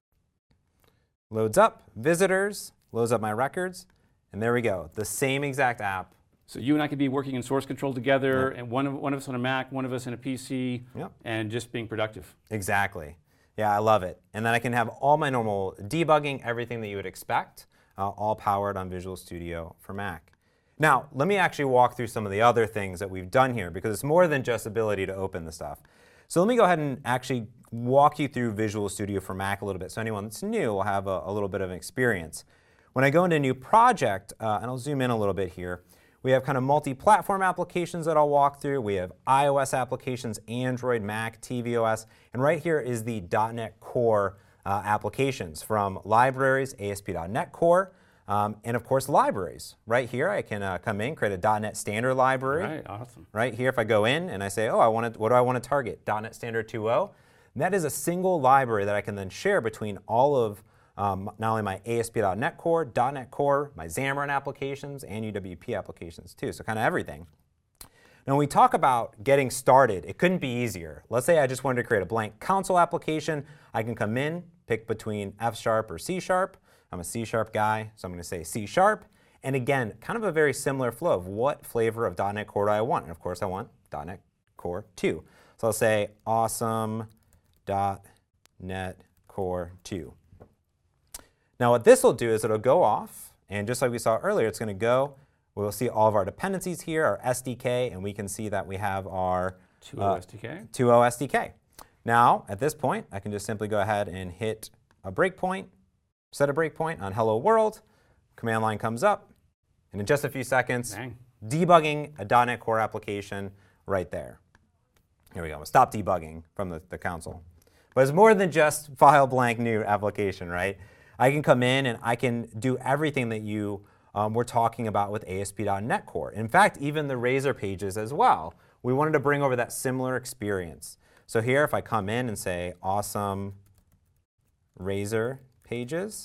Loads up. Visitors. Loads up my records. And there we go. The same exact app. So you and I could be working in source control together, Yep. and one of, one of us on a Mac, one of us in a P C, Yep. and just being productive. Exactly. Yeah, I love it. And then I can have all my normal debugging, everything that you would expect, uh, all powered on Visual Studio for Mac. Now, let me actually walk through some of the other things that we've done here, because it's more than just ability to open the stuff. So let me go ahead and actually walk you through Visual Studio for Mac a little bit, so anyone that's new will have a, a little bit of an experience. When I go into a new project, uh, and I'll zoom in a little bit here, we have kind of multi-platform applications that I'll walk through. We have iOS applications, Android, Mac, tvOS, and right here is the .NET Core uh, applications from libraries, A S P dot net Core, um, and of course libraries. Right here I can uh, come in, create a .NET Standard library. Right, awesome. Right here, if I go in and I say, oh, I want to, what do I want to target? .NET Standard two point oh. That is a single library that I can then share between all of um, not only my A S P dot net Core, .NET Core, my Xamarin applications, and U W P applications too, so kind of everything. Now when we talk about getting started, it couldn't be easier. Let's say I just wanted to create a blank console application. I can come in, pick between F sharp or C sharp. I'm a C sharp guy, so I'm going to say C sharp. And again, kind of a very similar flow of what flavor of .NET Core do I want? And of course I want .NET Core two. So I'll say awesome .NET Core two. Now what this will do is it'll go off, and just like we saw earlier, it's going to go, we'll see all of our dependencies here, our S D K, and we can see that we have our two point oh S D K. two point oh S D K. Now, at this point, I can just simply go ahead and hit a breakpoint, set a breakpoint on hello world, command line comes up, and in just a few seconds, Dang. debugging a .NET Core application right there. Here we go. We'll stop debugging from the, the console. But it's more than just file blank new application, right? I can come in and I can do everything that you um, were talking about with A S P dot NET Core. In fact, even the Razor pages as well. We wanted to bring over that similar experience. So here, if I come in and say awesome Razor pages,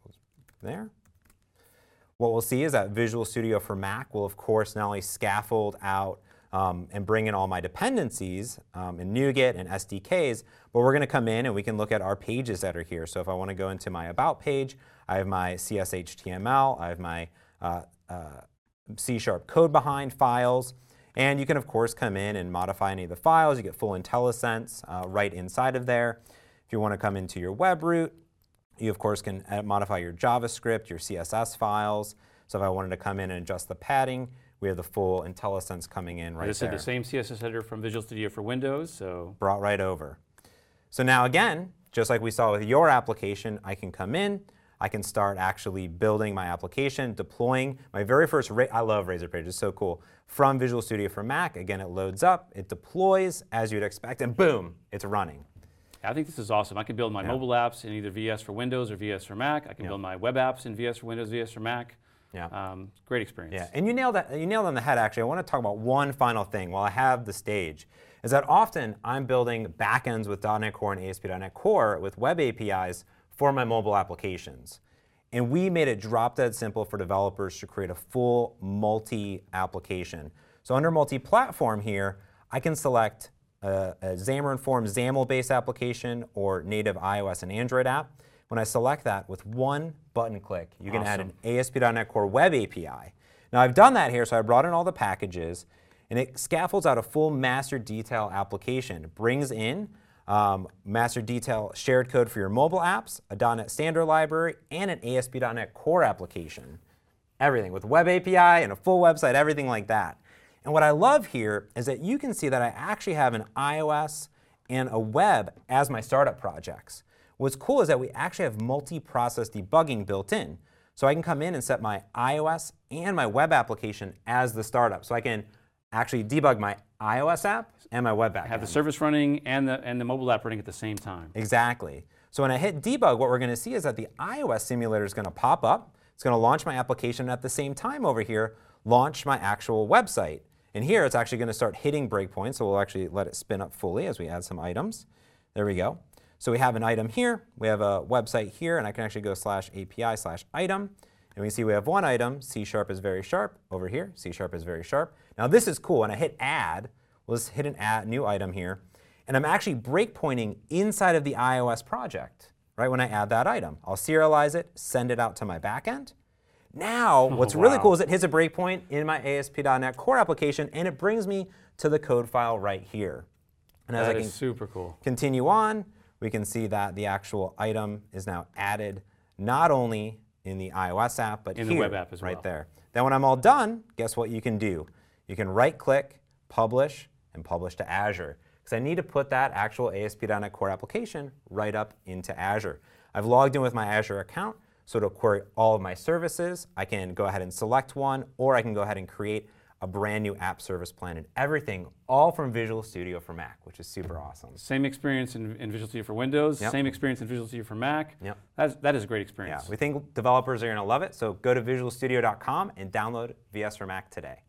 there, what we'll see is that Visual Studio for Mac will, of course, not only scaffold out um, and bring in all my dependencies um, in NuGet and S D Ks, but we're going to come in and we can look at our pages that are here. So if I want to go into my About page, I have my C S H T M L, I have my uh, uh, C Sharp code behind files, and you can, of course, come in and modify any of the files. You get full IntelliSense uh, right inside of there. If you want to come into your web root, you, of course, can modify your JavaScript, your C S S files. So if I wanted to come in and adjust the padding, we have the full IntelliSense coming in right this there. is the same C S S editor from Visual Studio for Windows. So brought right over. So now again, just like we saw with your application, I can come in, I can start actually building my application, deploying my very first, Ra I love Razor Pages, it's so cool. From Visual Studio for Mac, again, it loads up, it deploys as you'd expect, and boom, it's running. I think this is awesome. I can build my Yeah. mobile apps in either V S for Windows or V S for Mac. I can Yeah. build my web apps in V S for Windows, V S for Mac. Yeah. Um, great experience. Yeah, and you nailed that. You nailed it on the head. Actually, I want to talk about one final thing while I have the stage. Is that often I'm building backends with dot NET Core and A S P dot NET Core with web A P Is for my mobile applications, and we made it drop dead simple for developers to create a full multi-application. So under multi-platform here, I can select a, a Xamarin Forms XAML-based application or native iOS and Android app. When I select that with one button click, you can add an A S P dot NET Core web A P I. Now I've done that here, so I brought in all the packages, and it scaffolds out a full master detail application. It brings in um, master detail shared code for your mobile apps, a dot NET standard library, and an A S P dot NET Core application. Everything with web A P I and a full website, everything like that. And what I love here is that you can see that I actually have an iOS and a web as my startup projects. What's cool is that we actually have multi-process debugging built in. So I can come in and set my iOS and my web application as the startup. So I can actually debug my iOS app and my web app. Have the service running and the, and the mobile app running at the same time. Exactly. So when I hit debug, what we're going to see is that the iOS simulator is going to pop up. It's going to launch my application at the same time over here, launch my actual website. And here it's actually going to start hitting breakpoints, so we'll actually let it spin up fully as we add some items. There we go. So we have an item here, we have a website here, and I can actually go slash A P I slash item. And we see we have one item, C sharp is very sharp, over here, C sharp is very sharp. Now this is cool, when I hit add, let's hit an add new item here, and I'm actually breakpointing inside of the iOS project, right, when I add that item. I'll serialize it, send it out to my backend. Now, what's Oh, really wow. cool is it hits a breakpoint in my A S P dot NET Core application, and it brings me to the code file right here. And as That I is can super cool. continue on, we can see that the actual item is now added not only in the iOS app, but In the here, web app as right well. there. Then when I'm all done, guess what you can do? You can right-click, publish, and publish to Azure. Because I need to put that actual A S P dot NET Core application right up into Azure. I've logged in with my Azure account, so it'll query all of my services. I can go ahead and select one, or I can go ahead and create a brand new app service plan, and everything all from Visual Studio for Mac, which is super awesome. Same experience in, in Visual Studio for Windows, Yep. same experience in Visual Studio for Mac. Yep. That's, that is a great Yeah, experience. we think developers are going to love it, so go to visual studio dot com and download V S for Mac today.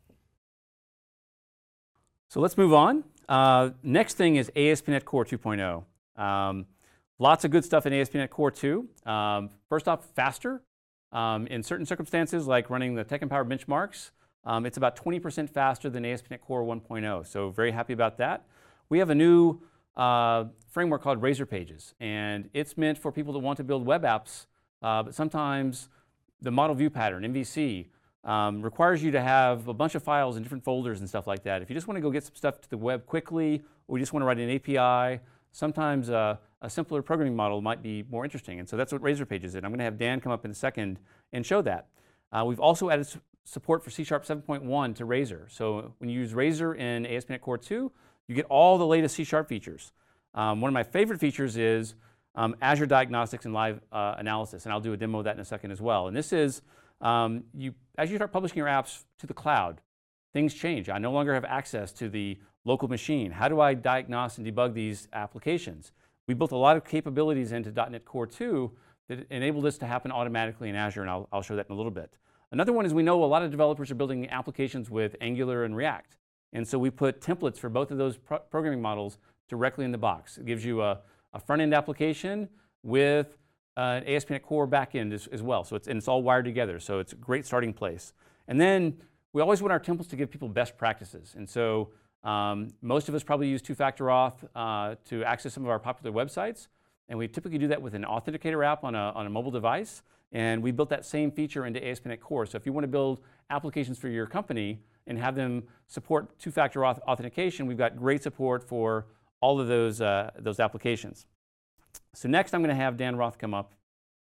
So let's move on. Uh, next thing is A S P dot NET Core two point oh. Um, lots of good stuff in A S P dot NET Core two. Um, first off, faster. Um, in certain circumstances, like running the TechEmpower benchmarks, um, it's about twenty percent faster than A S P dot NET Core one point oh. So very happy about that. We have a new uh, framework called Razor Pages, and it's meant for people that want to build web apps, uh, but sometimes the model view pattern, M V C, um, requires you to have a bunch of files in different folders and stuff like that. If you just want to go get some stuff to the web quickly, or you just want to write an A P I, sometimes uh, a simpler programming model might be more interesting. And so that's what Razor Pages is. I'm going to have Dan come up in a second and show that. Uh, we've also added su support for C Sharp seven point one to Razor. So when you use Razor in A S P dot NET Core two, you get all the latest C Sharp features. Um, one of my favorite features is um, Azure Diagnostics and Live uh, Analysis, and I'll do a demo of that in a second as well. And this is, um, you, as you start publishing your apps to the cloud, things change. I no longer have access to the local machine. How do I diagnose and debug these applications? we built a lot of capabilities into dot net Core two that enable this to happen automatically in Azure, and I'll, I'll show that in a little bit. Another one is we know a lot of developers are building applications with Angular and React. And so we put templates for both of those pro programming models directly in the box. It gives you a, a front-end application with uh, an A S P dot net Core backend as, as well. So it's, and it's all wired together. So it's a great starting place. And then we always want our templates to give people best practices. And so um, most of us probably use two-factor auth uh, to access some of our popular websites. And we typically do that with an authenticator app on a, on a mobile device. And we built that same feature into A S P dot net Core. So if you want to build applications for your company and have them support two-factor auth authentication, we've got great support for all of those, uh, those applications. So next I'm going to have Dan Roth come up.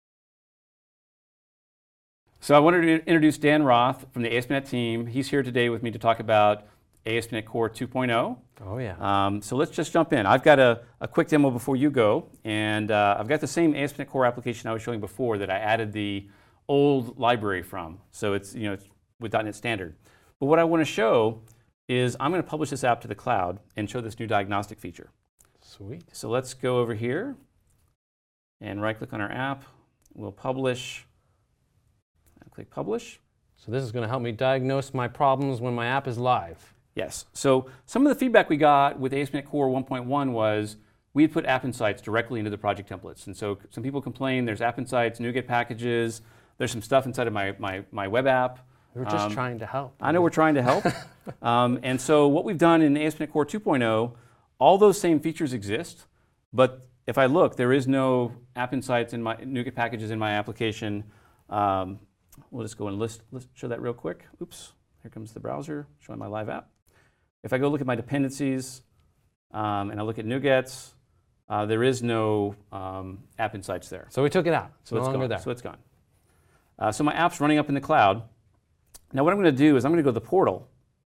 So I wanted to introduce Dan Roth from the A S P dot net team. He's here today with me to talk about A S P dot net Core two point oh. Oh yeah. Um, so let's just jump in. I've got a, a quick demo before you go, and uh, I've got the same A S P dot net Core application I was showing before that I added the old library from. So it's, you know, it's with dot net Standard. But what I want to show is I'm going to publish this app to the cloud and show this new diagnostic feature. Sweet. So let's go over here and right-click on our app. We'll publish. I'll click Publish. So this is going to help me diagnose my problems when my app is live. Yes. So some of the feedback we got with A S P dot net Core one point one was we had put App Insights directly into the project templates. And so some people complain there's App Insights, NuGet packages, there's some stuff inside of my, my, my web app. We're just Um, trying to help. I know we're trying to help. um, and so what we've done in A S P dot net Core two point oh, all those same features exist, but if I look, there is no App Insights in my NuGet packages in my application. Um, we'll just go and list, list, show that real quick. Oops, here comes the browser showing my live app. If I go look at my dependencies um, and I look at NuGets, uh, there is no um, App Insights there. So we took it out. It's So no it's longer gone. there. So it's gone. Uh, so my app's running up in the cloud. Now what I'm going to do is I'm going to go to the portal.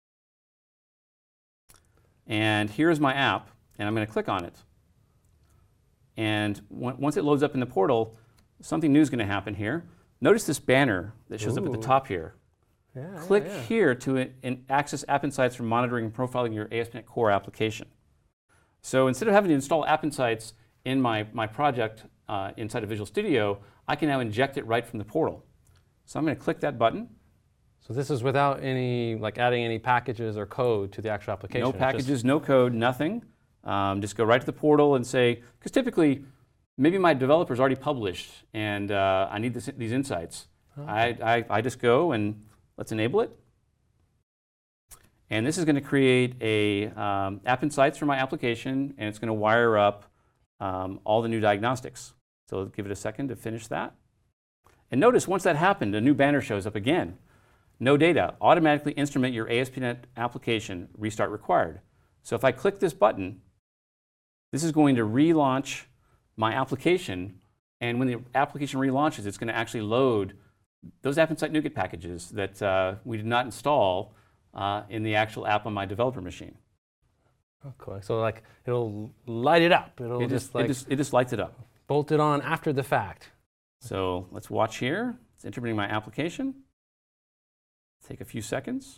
And here's my app, and I'm going to click on it. And once it loads up in the portal, something new is going to happen here. Notice this banner that shows up at the Ooh. top here. Yeah, Click yeah, yeah. here to in, in access App Insights for monitoring and profiling your A S P dot net Core application. So instead of having to install App Insights in my, my project uh, inside of Visual Studio, I can now inject it right from the portal. So I'm going to click that button. So this is without any, like adding any packages or code to the actual application. No It's packages, just- no code, nothing. Um, just go right to the portal and say, because typically, maybe my developer's already published and uh, I need this, these insights. Oh. I, I, I just go and let's enable it. And this is going to create a um, App Insights for my application, and it's going to wire up um, all the new diagnostics. So give it a second to finish that. And notice once that happened, a new banner shows up again. No data. Automatically instrument your A S P dot net application. Restart required. So if I click this button, this is going to relaunch my application. And when the application relaunches, it's going to actually load those App Insight NuGet packages that uh, we did not install uh, in the actual app on my developer machine. Oh, cool. So like it'll light it up. It'll It just, just, like it, just, it just lights it up. bolt it on after the fact. So let's watch here. It's interpreting my application. Take a few seconds.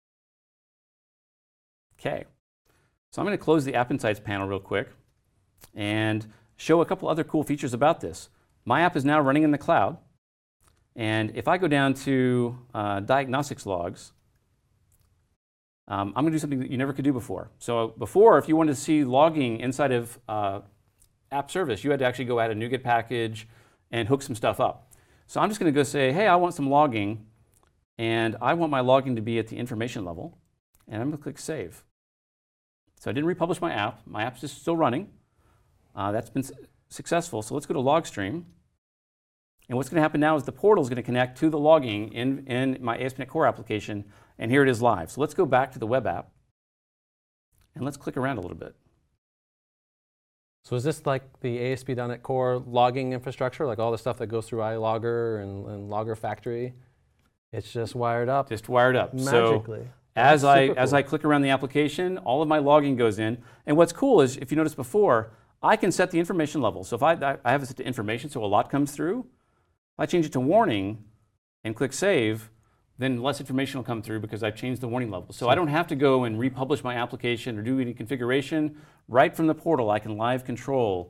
Okay. So I'm going to close the App Insights panel real quick and show a couple other cool features about this. My app is now running in the cloud. And if I go down to uh, diagnostics logs, um, I'm going to do something that you never could do before. So before, if you wanted to see logging inside of uh, app service, you had to actually go add a NuGet package and hook some stuff up. So I'm just going to go say, hey, I want some logging, and I want my logging to be at the information level, and I'm going to click Save. So I didn't republish my app. My app's just still running. Uh, that's been su successful. So let's go to Logstream. And what's going to happen now is the portal is going to connect to the logging in, in my A S P dot net Core application, and here it is live. So let's go back to the web app, and let's click around a little bit. So is this like the A S P dot net Core logging infrastructure, like all the stuff that goes through iLogger and, and Logger Factory? It's just wired up Just wired up. magically. So as That's I, super as cool. I click around the application, all of my logging goes in. And what's cool is, if you noticed before, I can set the information level. So if I, I have it set to information, so a lot comes through. If I change it to warning and click Save, then less information will come through because I've changed the warning level. So I don't have to go and republish my application or do any configuration. Right from the portal, I can live control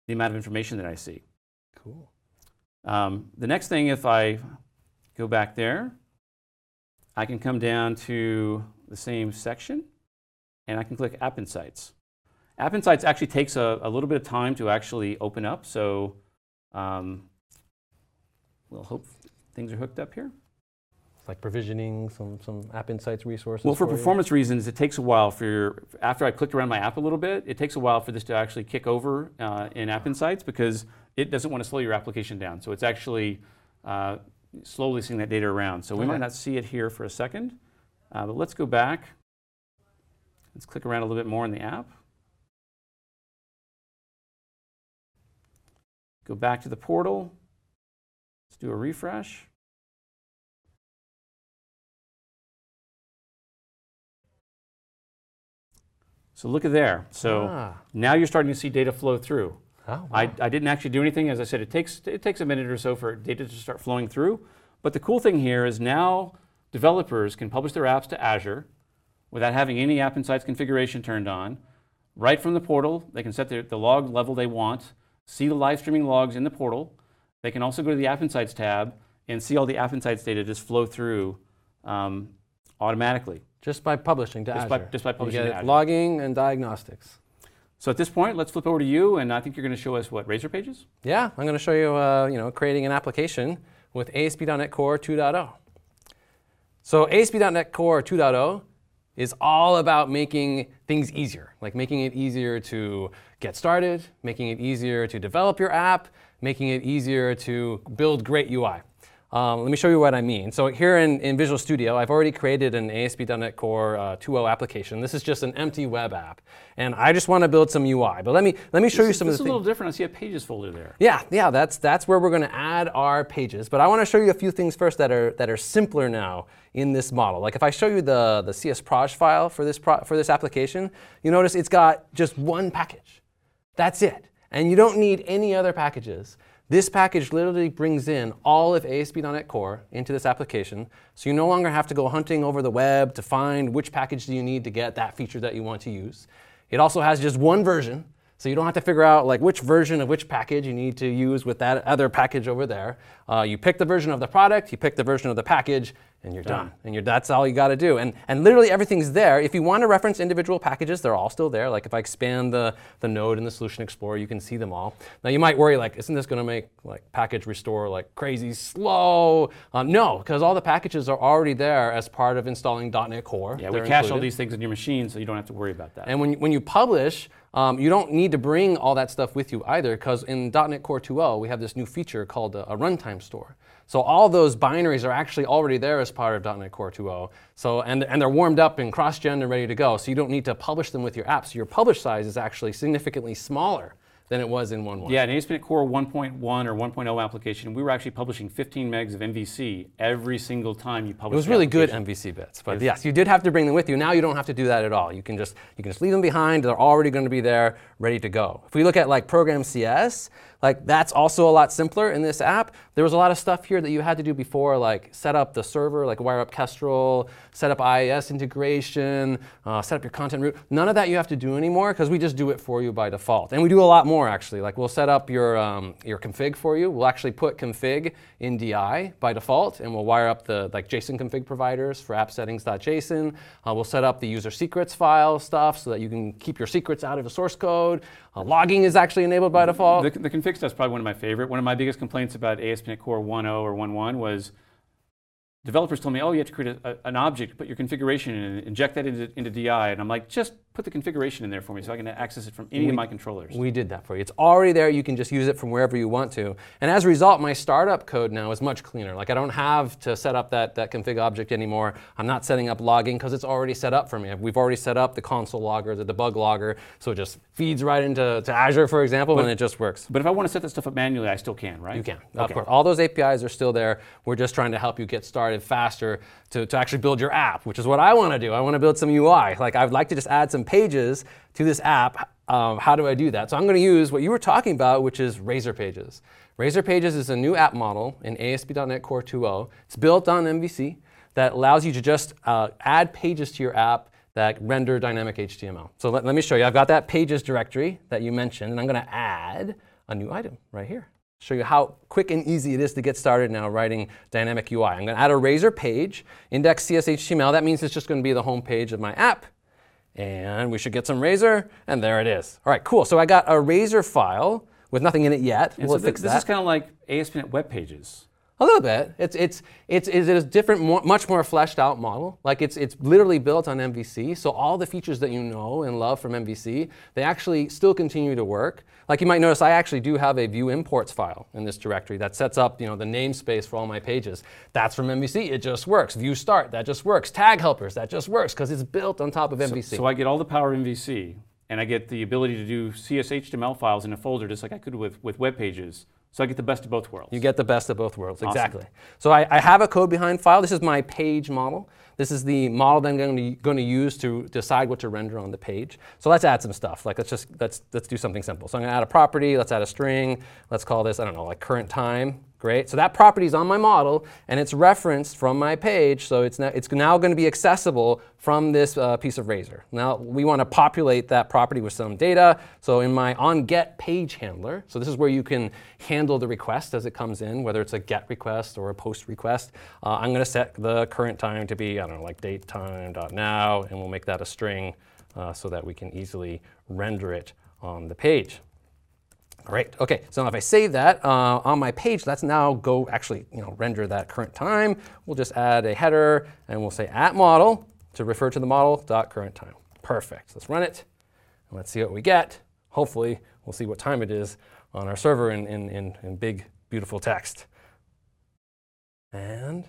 the amount of information that I see. Cool. Um, the next thing, if I go back there, I can come down to the same section, and I can click App Insights. App Insights actually takes a, a little bit of time to actually open up, so um, we'll hope things are hooked up here. Like provisioning some, some App Insights resources. Well, for you? performance reasons, it takes a while for your, after I clicked around my app a little bit, it takes a while for this to actually kick over uh, in App Insights because it doesn't want to slow your application down. So it's actually uh, slowly seeing that data around. So we Okay. might not see it here for a second, uh, but let's go back. Let's click around a little bit more in the app. Go back to the portal. Let's do a refresh. So look at there. So Ah. now you're starting to see data flow through. Oh, wow. I, I didn't actually do anything. As I said, it takes, it takes a minute or so for data to start flowing through. But the cool thing here is now developers can publish their apps to Azure without having any App Insights configuration turned on. Right from the portal, they can set the, the log level they want, see the live streaming logs in the portal. They can also go to the App Insights tab and see all the App Insights data just flow through um, automatically. Just by publishing to Just Azure. by- just by publishing you to get Azure. logging and diagnostics. So at this point, let's flip over to you, and I think you're going to show us what, Razor Pages? Yeah, I'm going to show you, uh, you know, creating an application with A S P dot NET Core two point oh. So A S P dot NET Core two point oh is all about making things easier, like making it easier to get started, making it easier to develop your app, making it easier to build great U I. Um, let me show you what I mean. So here in, in Visual Studio, I've already created an A S P dot NET Core uh, two point oh application. This is just an empty web app, and I just want to build some U I. But let me let me show This you is- some this of the is a things. little different. I see a Pages folder there. Yeah, yeah, that's that's where we're going to add our pages. But I want to show you a few things first that are that are simpler now in this model. Like if I show you the the C S proj file for this pro, for this application, you notice it's got just one package. That's it, and you don't need any other packages. This package literally brings in all of A S P dot NET Core into this application, so you no longer have to go hunting over the web to find which package do you need to get that feature that you want to use. It also has just one version, so you don't have to figure out like which version of which package you need to use with that other package over there. Uh, you pick the version of the product, you pick the version of the package, and you're done. Done. And you're, that's all you got to do. And, and literally everything's there. If you want to reference individual packages, they're all still there. Like if I expand the, the node in the Solution Explorer, you can see them all. Now you might worry, like, isn't this going to make like package restore like crazy slow? Um, no, because all the packages are already there as part of installing dot NET Core. Yeah, we They're cache all included. these things in your machine, so you don't have to worry about that. And when, when you publish, um, you don't need to bring all that stuff with you either, because in dot NET Core two point oh, we have this new feature called a, a runtime store. So all those binaries are actually already there as part of dot NET Core two point oh. So, and, and they're warmed up in cross-gen and ready to go. So you don't need to publish them with your app. So your publish size is actually significantly smaller than it was in one point one. Yeah, in A S P dot NET Core one point one or one point oh application, we were actually publishing fifteen megs of M V C every single time you published. It was the really good application. M V C bits, but yes, you did have to bring them with you. Now you don't have to do that at all. You can just you can just leave them behind. They're already going to be there, ready to go. If we look at like Program C S, like that's also a lot simpler in this app. There was a lot of stuff here that you had to do before, like set up the server, like wire up Kestrel, set up I I S integration, uh, set up your content route. None of that you have to do anymore because we just do it for you by default. And we do a lot more actually. Like we'll set up your um, your config for you. We'll actually put config in D I by default, and we'll wire up the like JSON config providers for app settings.json. Uh, we'll set up the user secrets file stuff so that you can keep your secrets out of the source code. Uh, logging is actually enabled by default. The, the config stuff's probably one of my favorite. One of my biggest complaints about A S P dot NET Core one point oh or one point one was developers told me, oh, you have to create a, a, an object, put your configuration in, and inject that into, into D I. And I'm like, just put the configuration in there for me so I can access it from any We- of my controllers. We did that for you. It's already there. You can just use it from wherever you want to. And as a result, my startup code now is much cleaner. Like I don't have to set up that, that config object anymore. I'm not setting up logging because it's already set up for me. We've already set up the console logger, the debug logger, so it just feeds right into to Azure, for example, and it just works. But if I want to set that stuff up manually, I still can, right? You can, of Okay. course. All those A P Is are still there. We're just trying to help you get started faster to, to actually build your app, which is what I want to do. I want to build some U I. Like I'd like to just add some pages to this app. Um, how do I do that? So I'm going to use what you were talking about, which is Razor Pages. Razor Pages is a new app model in A S P dot NET Core two point oh. It's built on M V C that allows you to just uh, add pages to your app that render dynamic H T M L. So let, let me show you. I've got that pages directory that you mentioned, and I'm going to add a new item right here. Show you how quick and easy it is to get started now writing dynamic U I. I'm going to add a Razor page, index C S H T M L. That means it's just going to be the home page of my app. And we should get some Razor, and there it is. All right, cool. So I got a Razor file with nothing in it yet. And we'll so fix this that. is kind of like A S P dot net web pages. A little bit. It's it's it's it's a different, more, much more fleshed out model. Like it's it's literally built on M V C. So all the features that you know and love from M V C, they actually still continue to work. Like you might notice, I actually do have a view imports file in this directory that sets up, you know, the namespace for all my pages. That's from M V C. It just works. View start, that just works. Tag helpers, that just works because it's built on top of M V C. So, so I get all the power of M V C, and I get the ability to do C S H T M L files in a folder just like I could with with web pages. So I get the best of both worlds. You get the best of both worlds, Awesome. exactly. So I, I have a code behind file. This is my page model. This is the model that I'm going to, going to use to decide what to render on the page. So let's add some stuff. Like let's just let's let's do something simple. So I'm going to add a property. Let's add a string. Let's call this, I don't know, like current time. Great. So that property is on my model, and it's referenced from my page. So it's now, it's now going to be accessible from this uh, piece of Razor. Now we want to populate that property with some data. So in my onGet page handler, so this is where you can handle the request as it comes in, whether it's a GET request or a POST request. Uh, I'm going to set the current time to be, I don't know, like datetime.now, and we'll make that a string uh, so that we can easily render it on the page. Great. Okay. So now if I save that uh, on my page, let's now go actually, you know, render that current time. We'll just add a header, and we'll say at model to refer to the model dot current time. Perfect. Let's run it, and let's see what we get. Hopefully, we'll see what time it is on our server in in in, in big, beautiful text. And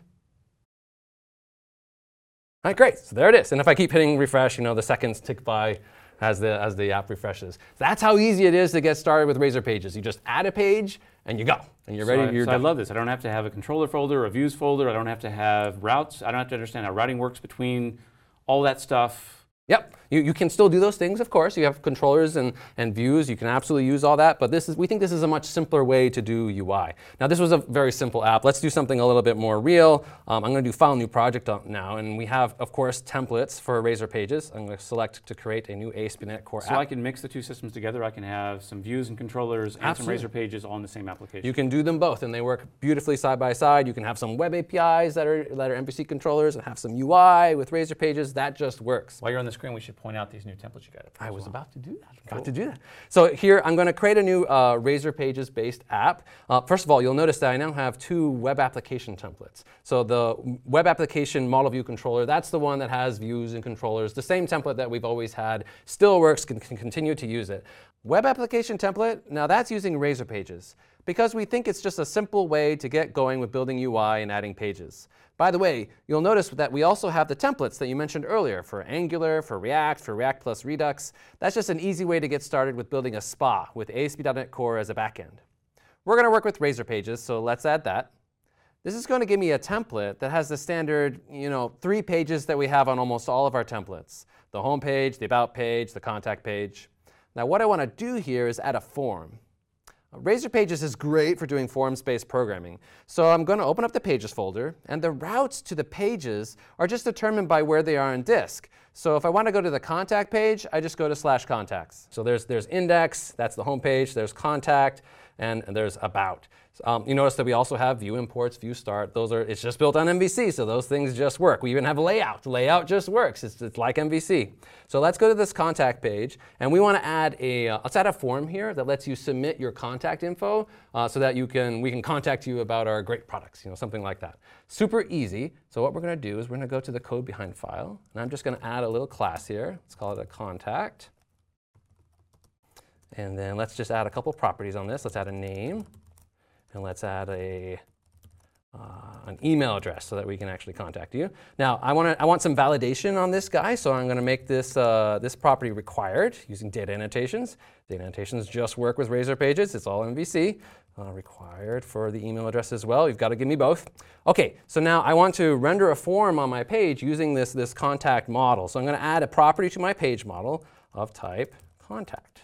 all right, great. So there it is. And if I keep hitting refresh, you know, the seconds tick by as the, as the app refreshes. That's how easy it is to get started with Razor Pages. You just add a page, and you go. And you're ready. So, I, you're so I done. love this. I don't have to have a controller folder or a views folder. I don't have to have routes. I don't have to understand how routing works between all that stuff. Yep. You, you can still do those things, of course. You have controllers and, and views. You can absolutely use all that. But this is, we think this is a much simpler way to do U I. Now, this was a very simple app. Let's do something a little bit more real. Um, I'm going to do File New Project now. And we have, of course, templates for Razor Pages. I'm going to select to create a new A S P dot net Core So app. I can mix the two systems together. I can have some views and controllers and Absolutely. some Razor Pages all in the same application. You can do them both, and they work beautifully side by side. You can have some web A P Is that are, that are M V C controllers and have some U I with Razor Pages. That just works. While you're on the screen, we should point out these new templates you got. I was about to do that. About to do that. So here, I'm going to create a new uh, Razor Pages-based app. Uh, first of all, you'll notice that I now have two web application templates. So the web application model view controller, that's the one that has views and controllers. The same template that we've always had still works, can, can continue to use it. Web application template, now that's using Razor Pages because we think it's just a simple way to get going with building U I and adding pages. By the way, you'll notice that we also have the templates that you mentioned earlier for Angular, for React, for React plus Redux. That's just an easy way to get started with building a S P A with A S P dot net Core as a backend. We're going to work with Razor Pages, so let's add that. This is going to give me a template that has the standard, you know, three pages that we have on almost all of our templates. The home page, the about page, the contact page. Now what I want to do here is add a form. Razor Pages is great for doing forms-based programming. So I'm going to open up the Pages folder, and the routes to the pages are just determined by where they are on disk. So if I want to go to the contact page, I just go to slash contacts. So there's, there's index, that's the home page, there's contact, and, and there's about. Um, you notice that we also have view imports, view start. Those are, it's just built on M V C, so those things just work. We even have layout. Layout just works. It's, it's like M V C. So let's go to this contact page, and we want to add a, uh, let's add a form here that lets you submit your contact info uh, so that you can, we can contact you about our great products, you know, something like that. Super easy. So what we're going to do is we're going to go to the code behind file, and I'm just going to add a little class here. Let's call it a contact. And then let's just add a couple properties on this. Let's add a name. And let's add a, uh, an email address so that we can actually contact you. Now, I, wanna, I want some validation on this guy, so I'm going to make this, uh, this property required using data annotations. Data annotations just work with Razor Pages. It's all M V C. Uh, required for the email address as well. You've got to give me both. OK, so now I want to render a form on my page using this, this contact model. So I'm going to add a property to my page model of type contact.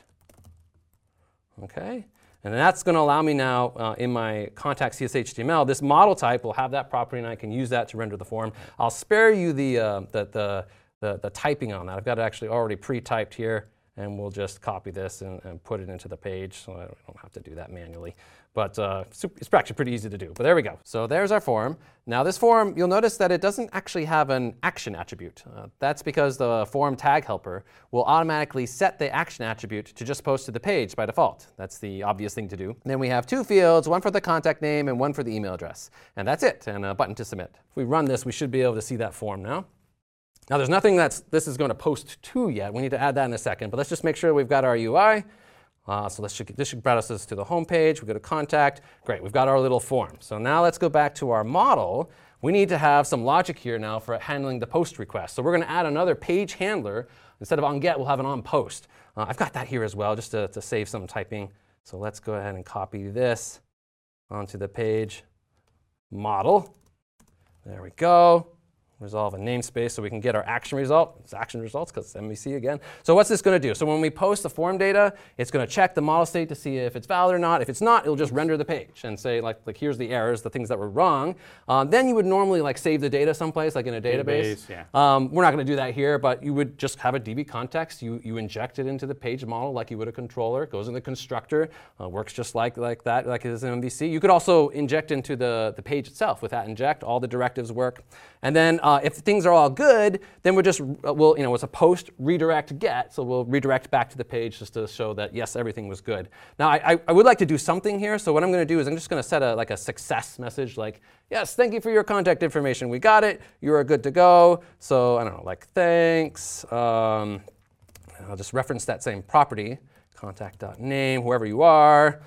OK. And that's going to allow me now uh, in my contact C S H T M L, this model type will have that property, and I can use that to render the form. I'll spare you the, uh, the, the, the, the typing on that. I've got it actually already pre-typed here, and we'll just copy this and, and put it into the page, so I don't have to do that manually. But uh, it's actually pretty easy to do. But there we go. So there's our form. Now this form, you'll notice that it doesn't actually have an action attribute. Uh, that's because the form tag helper will automatically set the action attribute to just post to the page by default. That's the obvious thing to do. And then we have two fields, one for the contact name and one for the email address. And that's it, and a button to submit. If we run this, we should be able to see that form now. Now there's nothing that's this is going to post to yet. We need to add that in a second, but let's just make sure we've got our U I. Uh, so let's, this should bring us to the home page. We go to contact. Great, we've got our little form. So now let's go back to our model. We need to have some logic here now for handling the post request. So we're going to add another page handler. Instead of on get, we'll have an on post. Uh, I've got that here as well, just to, to save some typing. So let's go ahead and copy this onto the page model. There we go. Resolve a namespace so we can get our action result. It's action results because it's M V C again. So what's this going to do? So when we post the form data, it's going to check the model state to see if it's valid or not. If it's not, it'll just render the page and say, like, like here's the errors, the things that were wrong. Um, then you would normally like save the data someplace, like in a database. Database, yeah. Um, we're not going to do that here, but you would just have a D B context. You, you inject it into the page model like you would a controller. It goes in the constructor. Uh, works just like, like that, like it is in M V C. You could also inject into the, the page itself with that inject. All the directives work. And then uh, if things are all good, then we're just, uh, we'll, you know, it's a post redirect get, so we'll redirect back to the page just to show that, yes, everything was good. Now, I, I, I would like to do something here, so what I'm going to do is I'm just going to set a, like a success message, like, yes, thank you for your contact information. We got it. You are good to go. So, I don't know, like, thanks. Um, I'll just reference that same property, contact.name, whoever you are.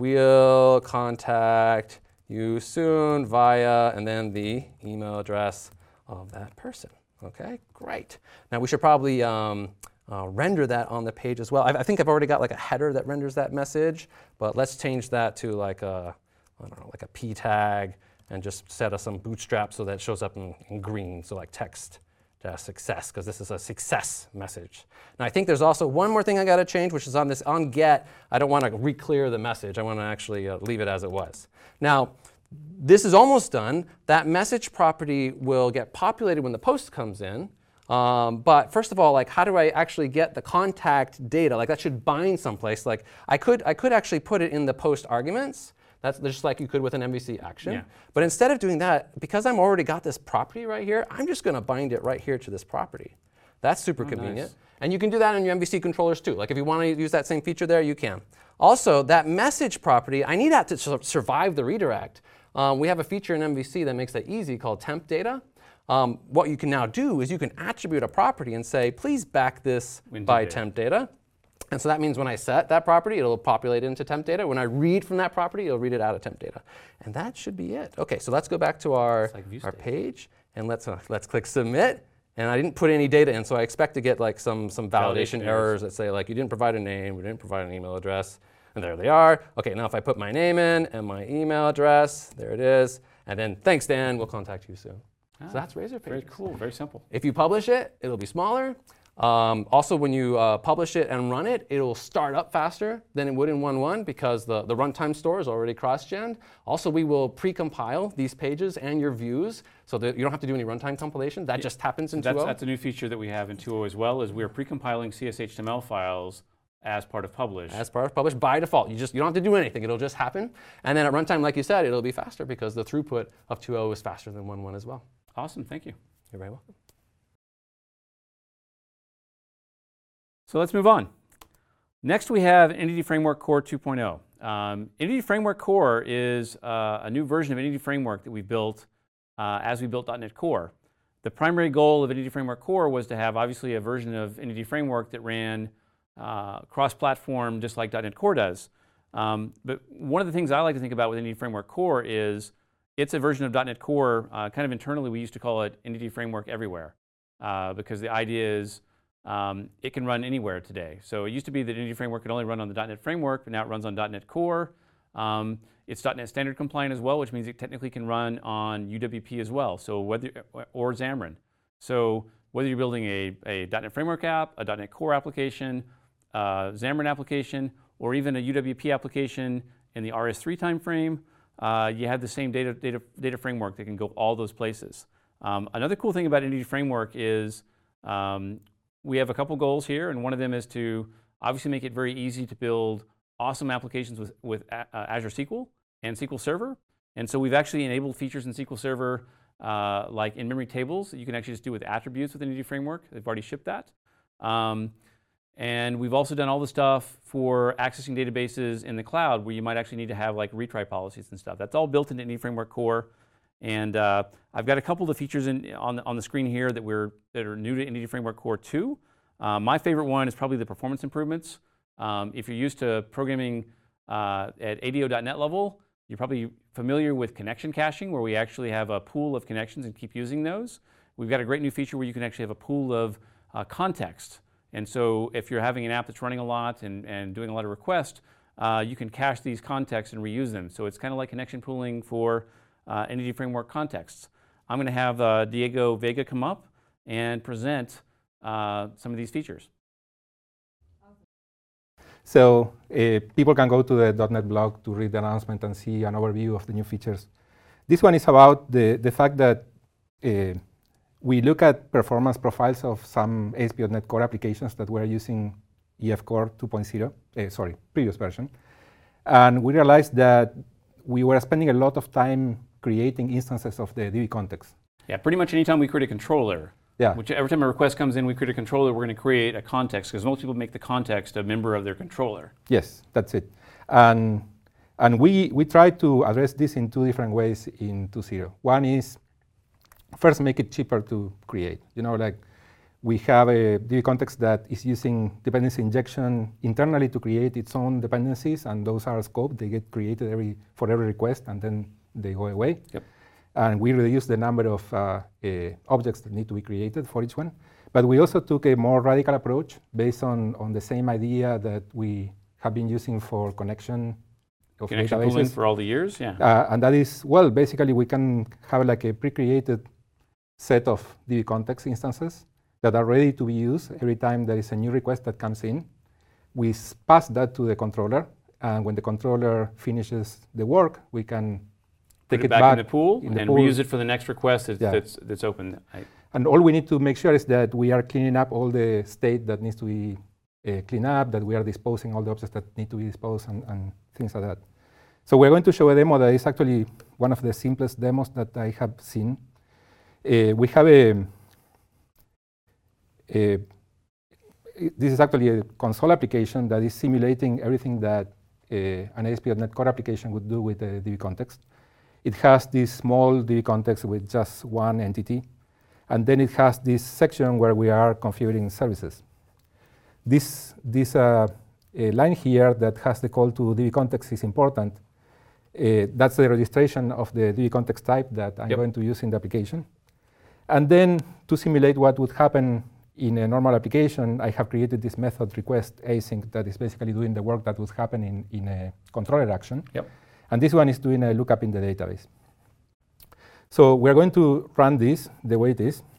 We'll contact you soon via, and then the email address of that person. Okay, great. Now we should probably um, uh, render that on the page as well. I, I think I've already got like a header that renders that message, but let's change that to like a, I don't know, like a p tag, and just set us some bootstrap so that it shows up in, in green, so like text dash success, because this is a success message. Now I think there's also one more thing I got to change, which is on this on get. I don't want to re-clear the message. I want to actually uh, leave it as it was. Now, this is almost done. That message property will get populated when the post comes in. Um, but first of all, like, how do I actually get the contact data? Like, that should bind someplace. Like, I could, I could actually put it in the post arguments. That's just like you could with an M V C action. Yeah. But instead of doing that, because I'm already got this property right here, I'm just going to bind it right here to this property. That's super Oh, convenient. nice. And you can do that in your M V C controllers too. Like if you want to use that same feature there, you can. Also, that message property, I need that to sur- survive the redirect. Um, we have a feature in M V C that makes that easy called temp data. Um, what you can now do is you can attribute a property and say, please back this Into by data. temp data. And so that means when I set that property, it'll populate into temp data. When I read from that property, it'll read it out of temp data. And that should be it. OK, so let's go back to our, like view our state. page, and let's, uh, let's click submit. And I didn't put any data in, so I expect to get like some, some validation, Validation errors that say like you didn't provide a name, we didn't provide an email address. And there they are. OK, now if I put my name in and my email address, there it is. And then thanks, Dan, we'll contact you soon. Ah, So that's Razor Very Pages. cool, very simple. If you publish it, it'll be smaller. Um, also, when you uh, publish it and run it, it'll start up faster than it would in one point one because the, the runtime store is already cross-gen. Also, we will pre-compile these pages and your views so that you don't have to do any runtime compilation. That just happens in two That's, point oh. that's a new feature that we have in two point oh as well, is we're pre-compiling C S H T M L files as part of Publish. As part of Publish by default. You just you don't have to do anything. It'll just happen. And then at runtime, like you said, it'll be faster because the throughput of two point oh is faster than one point one as well. Awesome, thank you. You're very welcome. So let's move on. Next we have Entity Framework Core two point oh. Um, Entity Framework Core is uh, a new version of Entity Framework that we built uh, as we built .dot net Core. The primary goal of Entity Framework Core was to have obviously a version of Entity Framework that ran uh, cross-platform just like .dot net Core does. Um, but one of the things I like to think about with Entity Framework Core is it's a version of .dot net Core, uh, kind of internally we used to call it Entity Framework Everywhere, uh, because the idea is Um, it can run anywhere today. So it used to be that Entity Framework could only run on the .dot net Framework, but now it runs on .dot net Core. Um, it's .dot net Standard compliant as well, which means it technically can run on U W P as well, so whether, or Xamarin. So whether you're building a, a .dot net Framework app, a .dot net Core application, a Xamarin application, or even a U W P application in the R S three timeframe, uh, you have the same data, data, data framework that can go all those places. Um, another cool thing about Entity Framework is um, we have a couple goals here, and one of them is to obviously make it very easy to build awesome applications with, with uh, Azure S Q L and S Q L Server. And so we've actually enabled features in S Q L Server uh, like in-memory tables that you can actually just do with attributes with the Entity Framework. They've already shipped that. Um, and we've also done all the stuff for accessing databases in the cloud where you might actually need to have like retry policies and stuff. That's all built into Entity Framework Core. And uh, I've got a couple of the features in, on, the, on the screen here that, we're, that are new to Entity Framework Core two. Uh, my favorite one is probably the performance improvements. Um, if you're used to programming uh, at A D O dot net level, you're probably familiar with connection caching, where we actually have a pool of connections and keep using those. We've got a great new feature where you can actually have a pool of uh, context. And so if you're having an app that's running a lot and, and doing a lot of requests, uh, you can cache these contexts and reuse them. So it's kind of like connection pooling for uh, Entity Framework contexts. I'm going to have uh, Diego Vega come up and present uh, some of these features. So uh, people can go to the dot net blog to read the announcement and see an overview of the new features. This one is about the, the fact that uh, we look at performance profiles of some A S P dot net Core applications that were using E F Core two point oh, uh, sorry, previous version. And we realized that we were spending a lot of time creating instances of the D B context. Yeah, pretty much anytime we create a controller, Yeah. which every time a request comes in, we create a controller, we're going to create a context, because most people make the context a member of their controller. Yes, that's it. And, and we, we try to address this in two different ways in two point oh. One is, first, make it cheaper to create. You know, like we have a D B context that is using dependency injection internally to create its own dependencies, and those are scoped. They get created every, for every request, and then they go away. Yep. And we reduce the number of uh, uh, objects that need to be created for each one. But we also took a more radical approach based on, on the same idea that we have been using for connection of Connection databases. pooling for all the years, yeah. Uh, and that is, well, basically we can have like a pre-created set of D B context instances that are ready to be used every time there is a new request that comes in. We pass that to the controller, and when the controller finishes the work, we can Put take it back, in the pool in the and pool. reuse it for the next request that's, Yeah. that's, that's open. I, And all we need to make sure is that we are cleaning up all the state that needs to be uh, cleaned up, that we are disposing all the objects that need to be disposed, and, and things like that. So we're going to show a demo that is actually one of the simplest demos that I have seen. Uh, we have a, a, this is actually a console application that is simulating everything that uh, an A S P dot net Core application would do with a D B context. It has this small D B context with just one entity. And then it has this section where we are configuring services. This, this uh, line here that has the call to D B context is important. Uh, that's the registration of the D B context type that I'm Yep. going to use in the application. And then to simulate what would happen in a normal application, I have created this method request async that is basically doing the work that would happen in, in a controller action. Yep. And this one is doing a lookup in the database. So we're going to run this the way it is.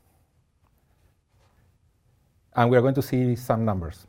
And we're going to see some numbers.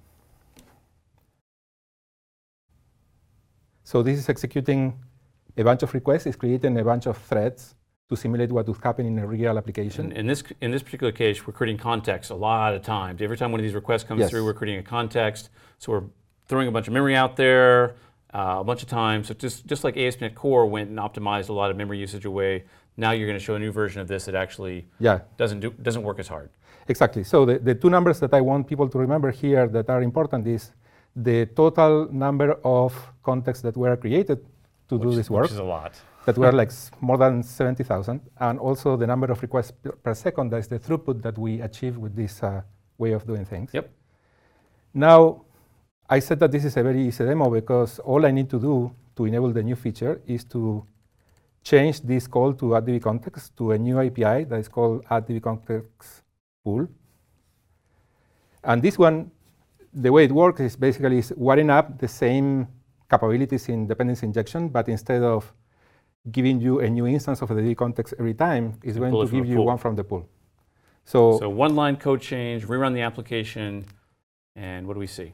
So this is executing a bunch of requests. It's creating a bunch of threads to simulate what would happen in a real application. in, in, this, in this particular case, we're creating context a lot of times. Every time one of these requests comes Yes. through, we're creating a context. So we're throwing a bunch of memory out there uh, a bunch of times. So just, just like A S P dot net Core went and optimized a lot of memory usage away, now you're going to show a new version of this that actually Yeah, doesn't, do, doesn't work as hard. exactly. So the, the two numbers that I want people to remember here that are important is the total number of contexts that were created to do Which- this work, Which is a lot. that were like s- more than seventy thousand, and also the number of requests per, per second, that's the throughput that we achieve with this uh, way of doing things. Yep. Now, I said that this is a very easy demo because all I need to do to enable the new feature is to change this call to add D B context to a new A P I that is called add D B context pool. And this one, the way it works is basically is wiring up the same capabilities in dependency injection, but instead of giving you a new instance of the D B context every time, it's And going pull to it from give the you pool. one from the pool. So, So one line code change, rerun the application, and what do we see?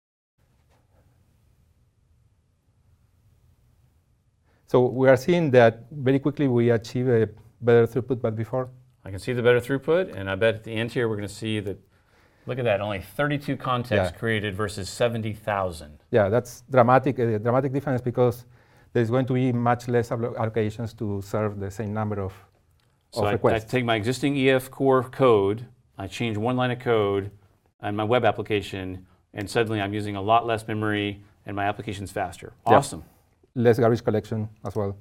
so we are seeing that very quickly we achieve a better throughput than before. I can see the better throughput, and I bet at the end here we're going to see that Look at that, only thirty-two contexts Yeah. created versus seventy thousand. Yeah, that's dramatic, a dramatic difference because there's going to be much less allo- allocations to serve the same number of, So of I, I requests. take my existing E F core code, I change one line of code on my web application, and suddenly I'm using a lot less memory and my application's faster. Yeah. Awesome. Less garbage collection as well.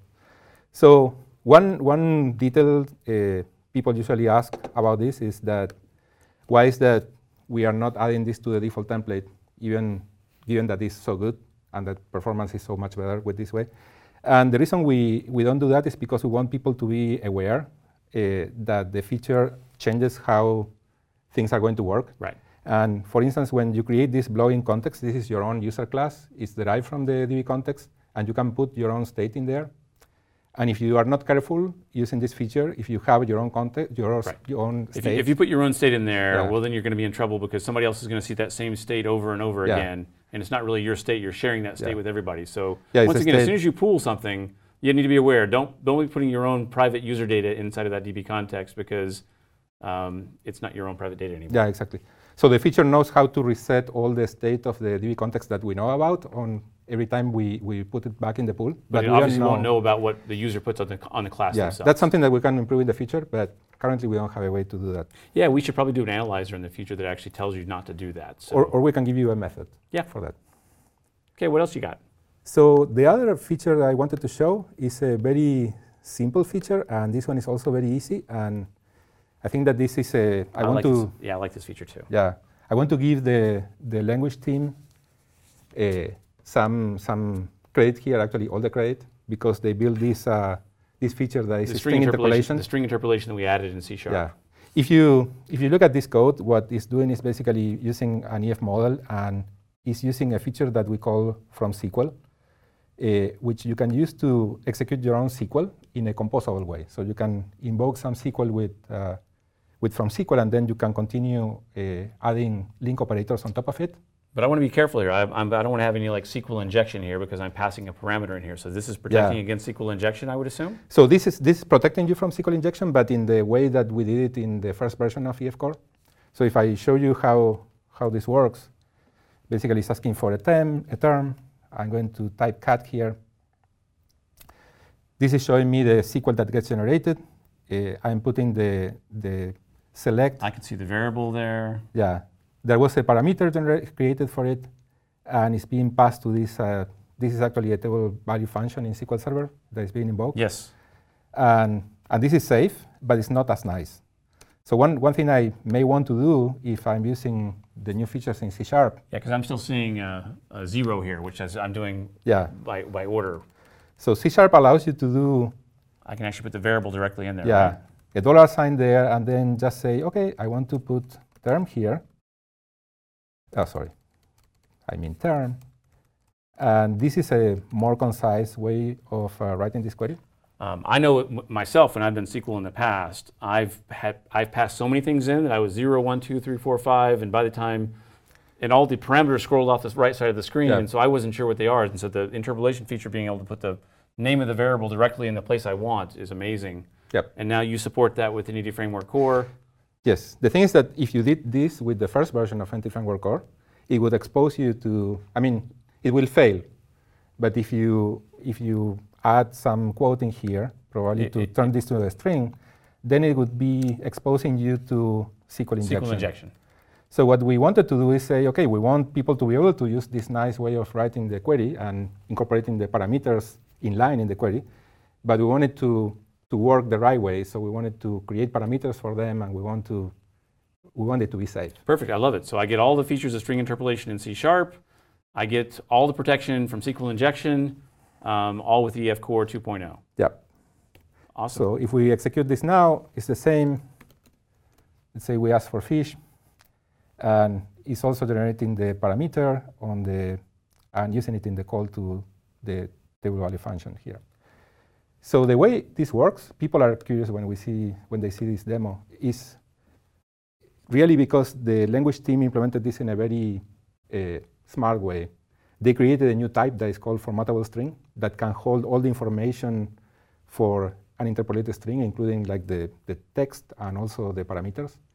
So one, one detail uh, people usually ask about this is that why is that we are not adding this to the default template, even given that it's so good and that performance is so much better with this way. And the reason we, we don't do that is because we want people to be aware uh, that the feature changes how things are going to work. Right. And for instance, when you create this blogging context, this is your own user class. It's derived from the D B context, and you can put your own state in there. And if you are not careful using this feature, if you have your own context, your, Right. your own If you, state, if you put your own state in there, Yeah. well, then you're going to be in trouble because somebody else is going to see that same state over and over Yeah. again, and it's not really your state. You're sharing that state Yeah. with everybody. So Yeah, it's once a again, as state- soon as you pool something, you need to be aware. Don't don't be putting your own private user data inside of that D B context because um, it's not your own private data anymore. yeah, exactly. So the feature knows how to reset all the state of the D B context that we know about on every time we, we put it back in the pool. But it we don't obviously won't know about what the user puts on the on the class Yeah, themselves. that's something that we can improve in the future, but currently we don't have a way to do that. Yeah, we should probably do an analyzer in the future that actually tells you not to do that. So. Or, or we can give you a method Yeah. for that. Okay, what else you got? So the other feature that I wanted to show is a very simple feature, and this one is also very easy. And I think that this is a, I, want like to, this, yeah, I like this feature too. yeah, I want to give the, the language team uh, some, some credit here, actually all the credit, because they built this, uh, this feature that is The string interpolation. the string interpolation that we added in C sharp. Yeah. If you, if you look at this code, what it's doing is basically using an E F model and is using a feature that we call from S Q L, uh, which you can use to execute your own S Q L in a composable way. So you can invoke some S Q L with, uh, with from S Q L, and then you can continue uh, adding link operators on top of it. But I want to be careful here. I, I'm, I don't want to have any like S Q L injection here because I'm passing a parameter in here. So this is protecting Yeah. against S Q L injection, I would assume? So this is, this is protecting you from S Q L injection, but in the way that we did it in the first version of E F Core. So if I show you how, how this works, basically it's asking for a term, a term. I'm going to type cat here. This is showing me the S Q L that gets generated. Uh, I'm putting the, the select. I can see the variable there. Yeah, there was a parameter genera- created for it, and it's being passed to this. Uh, this is actually a table value function in S Q L Server that is being invoked. Yes. And, and this is safe, but it's not as nice. So one, one thing I may want to do if I'm using the new features in C sharp, Yeah, because I'm still seeing a, a zero here, which is, I'm doing yeah. by, by order. So C sharp allows you to do, I can actually put the variable directly in there. yeah, right? a dollar sign there, and then just say, okay, I want to put term here. Oh, sorry, I mean term. And this is a more concise way of uh, writing this query. Um, I know it m- myself when I've done S Q L in the past, I've had I've passed so many things in that I was zero, one, two, three, four, five, and by the time, and all the parameters scrolled off the right side of the screen, Yeah. and so I wasn't sure what they are. And so the interpolation feature, being able to put the name of the variable directly in the place I want, is amazing. Yep. And now you support that with Entity Framework Core. Yes, the thing is that if you did this with the first version of Entity Framework Core, it would expose you to, I mean, it will fail. But if you, if you add some quoting here, probably It- to it- turn this to a string, then it would be exposing you to S Q L injection. S Q L injection. So what we wanted to do is say, okay, we want people to be able to use this nice way of writing the query and incorporating the parameters in line in the query, but we wanted to, to work the right way. So we wanted to create parameters for them, and we want to, we want it to be safe. Perfect, I love it. So I get all the features of string interpolation in C sharp. I get all the protection from S Q L injection, um, all with E F Core two point oh. Yep. Awesome. So if we execute this now, it's the same. Let's say we ask for fish, and it's also generating the parameter on the, and using it in the call to the table value function here. So the way this works, people are curious when we see, when they see this demo, is really because the language team implemented this in a very uh, smart way. They created a new type that is called formattable string that can hold all the information for an interpolated string, including like the, the text and also the parameters.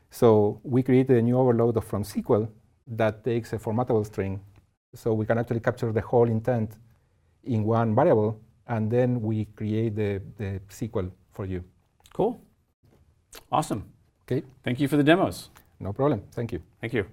So we created a new overload of from S Q L that takes a formatable string. So we can actually capture the whole intent in one variable, and then we create the, the S Q L for you. Cool. Awesome. Okay, Thank you for the demos. no problem. Thank you. Thank you.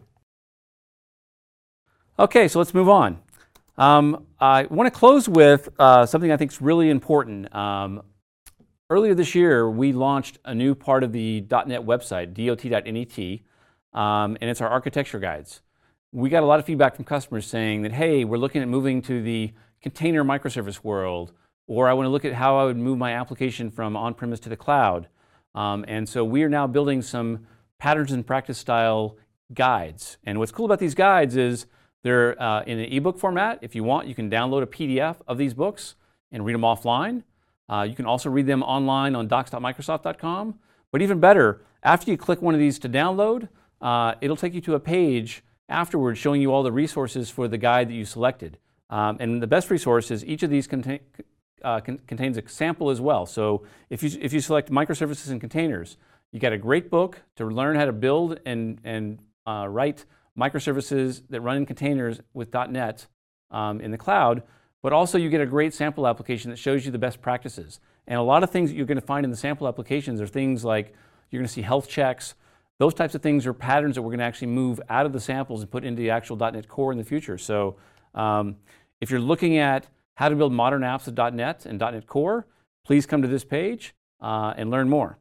Okay, so let's move on. Um, I want to close with uh, something I think is really important. Um, earlier this year, we launched a new part of the dot net website, dot dot net, um, and it's our architecture guides. We got a lot of feedback from customers saying that, hey, we're looking at moving to the container microservice world, or I want to look at how I would move my application from on-premise to the cloud. Um, and so we are now building some patterns and practice style guides. And what's cool about these guides is they're uh, in an ebook format. If you want, you can download a P D F of these books and read them offline. Uh, you can also read them online on docs dot microsoft dot com. But even better, after you click one of these to download, uh, it'll take you to a page afterwards showing you all the resources for the guide that you selected. Um, and the best resource is each of these contain, uh, con contains a sample as well. So if you, if you select microservices and containers, you got a great book to learn how to build and, and uh, write microservices that run in containers with dot net um, in the cloud, but also you get a great sample application that shows you the best practices. And a lot of things that you're going to find in the sample applications are things like you're going to see health checks. Those types of things are patterns that we're going to actually move out of the samples and put into the actual dot net Core in the future. So um, if you're looking at how to build modern apps with dot net and dot net Core, please come to this page uh, and learn more.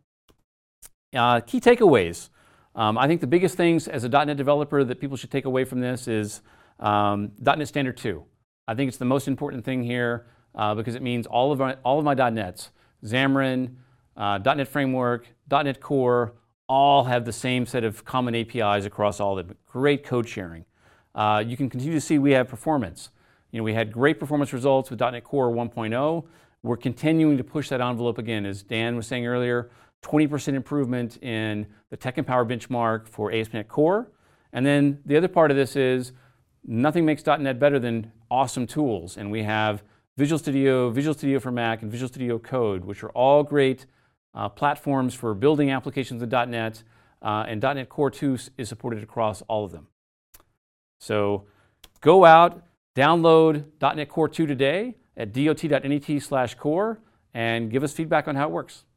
Uh, key takeaways. Um, I think the biggest things as a dot net developer that people should take away from this is um, dot net Standard two. I think it's the most important thing here uh, because it means all of, our, all of my dot nets, Xamarin, uh, dot net Framework, dot net Core, all have the same set of common A P Is across all of them. Great code sharing. Uh, you can continue to see we have performance. You know, we had great performance results with dot net Core one point oh. We're continuing to push that envelope again, as Dan was saying earlier, twenty percent improvement in the Tech and Power benchmark for A S P dot net Core. And then the other part of this is nothing makes dot net better than awesome tools. And we have Visual Studio, Visual Studio for Mac, and Visual Studio Code, which are all great uh, platforms for building applications with dot net. Uh, and dot net Core two is supported across all of them. So go out, download dot net Core two today at dot dot net slash core and give us feedback on how it works.